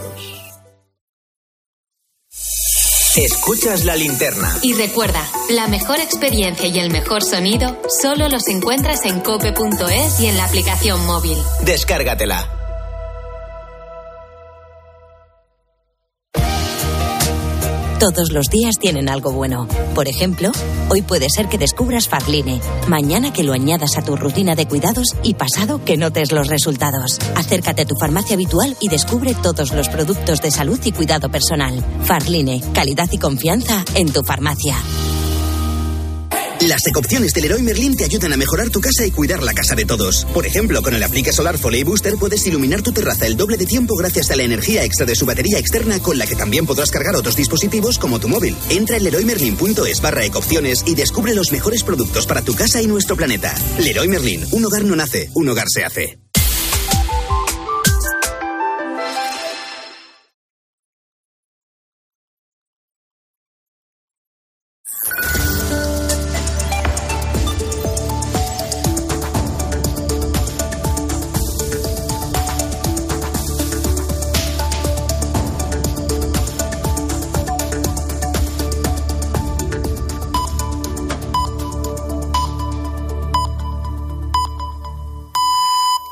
Escuchas la linterna. Y recuerda, la mejor experiencia y el mejor sonido solo los encuentras en cope punto es y en la aplicación móvil. Descárgatela. Todos los días tienen algo bueno. Por ejemplo, hoy puede ser que descubras Farline, mañana que lo añadas a tu rutina de cuidados y pasado que notes los resultados. Acércate a tu farmacia habitual y descubre todos los productos de salud y cuidado personal. Farline, calidad y confianza en tu farmacia. Las ecopciones del Leroy Merlin te ayudan a mejorar tu casa y cuidar la casa de todos. Por ejemplo, con el Aplica Solar Foley Booster puedes iluminar tu terraza el doble de tiempo gracias a la energía extra de su batería externa, con la que también podrás cargar otros dispositivos como tu móvil. Entra en leroy merlin punto es barra ecopciones y descubre los mejores productos para tu casa y nuestro planeta. Leroy Merlin, un hogar no nace, un hogar se hace.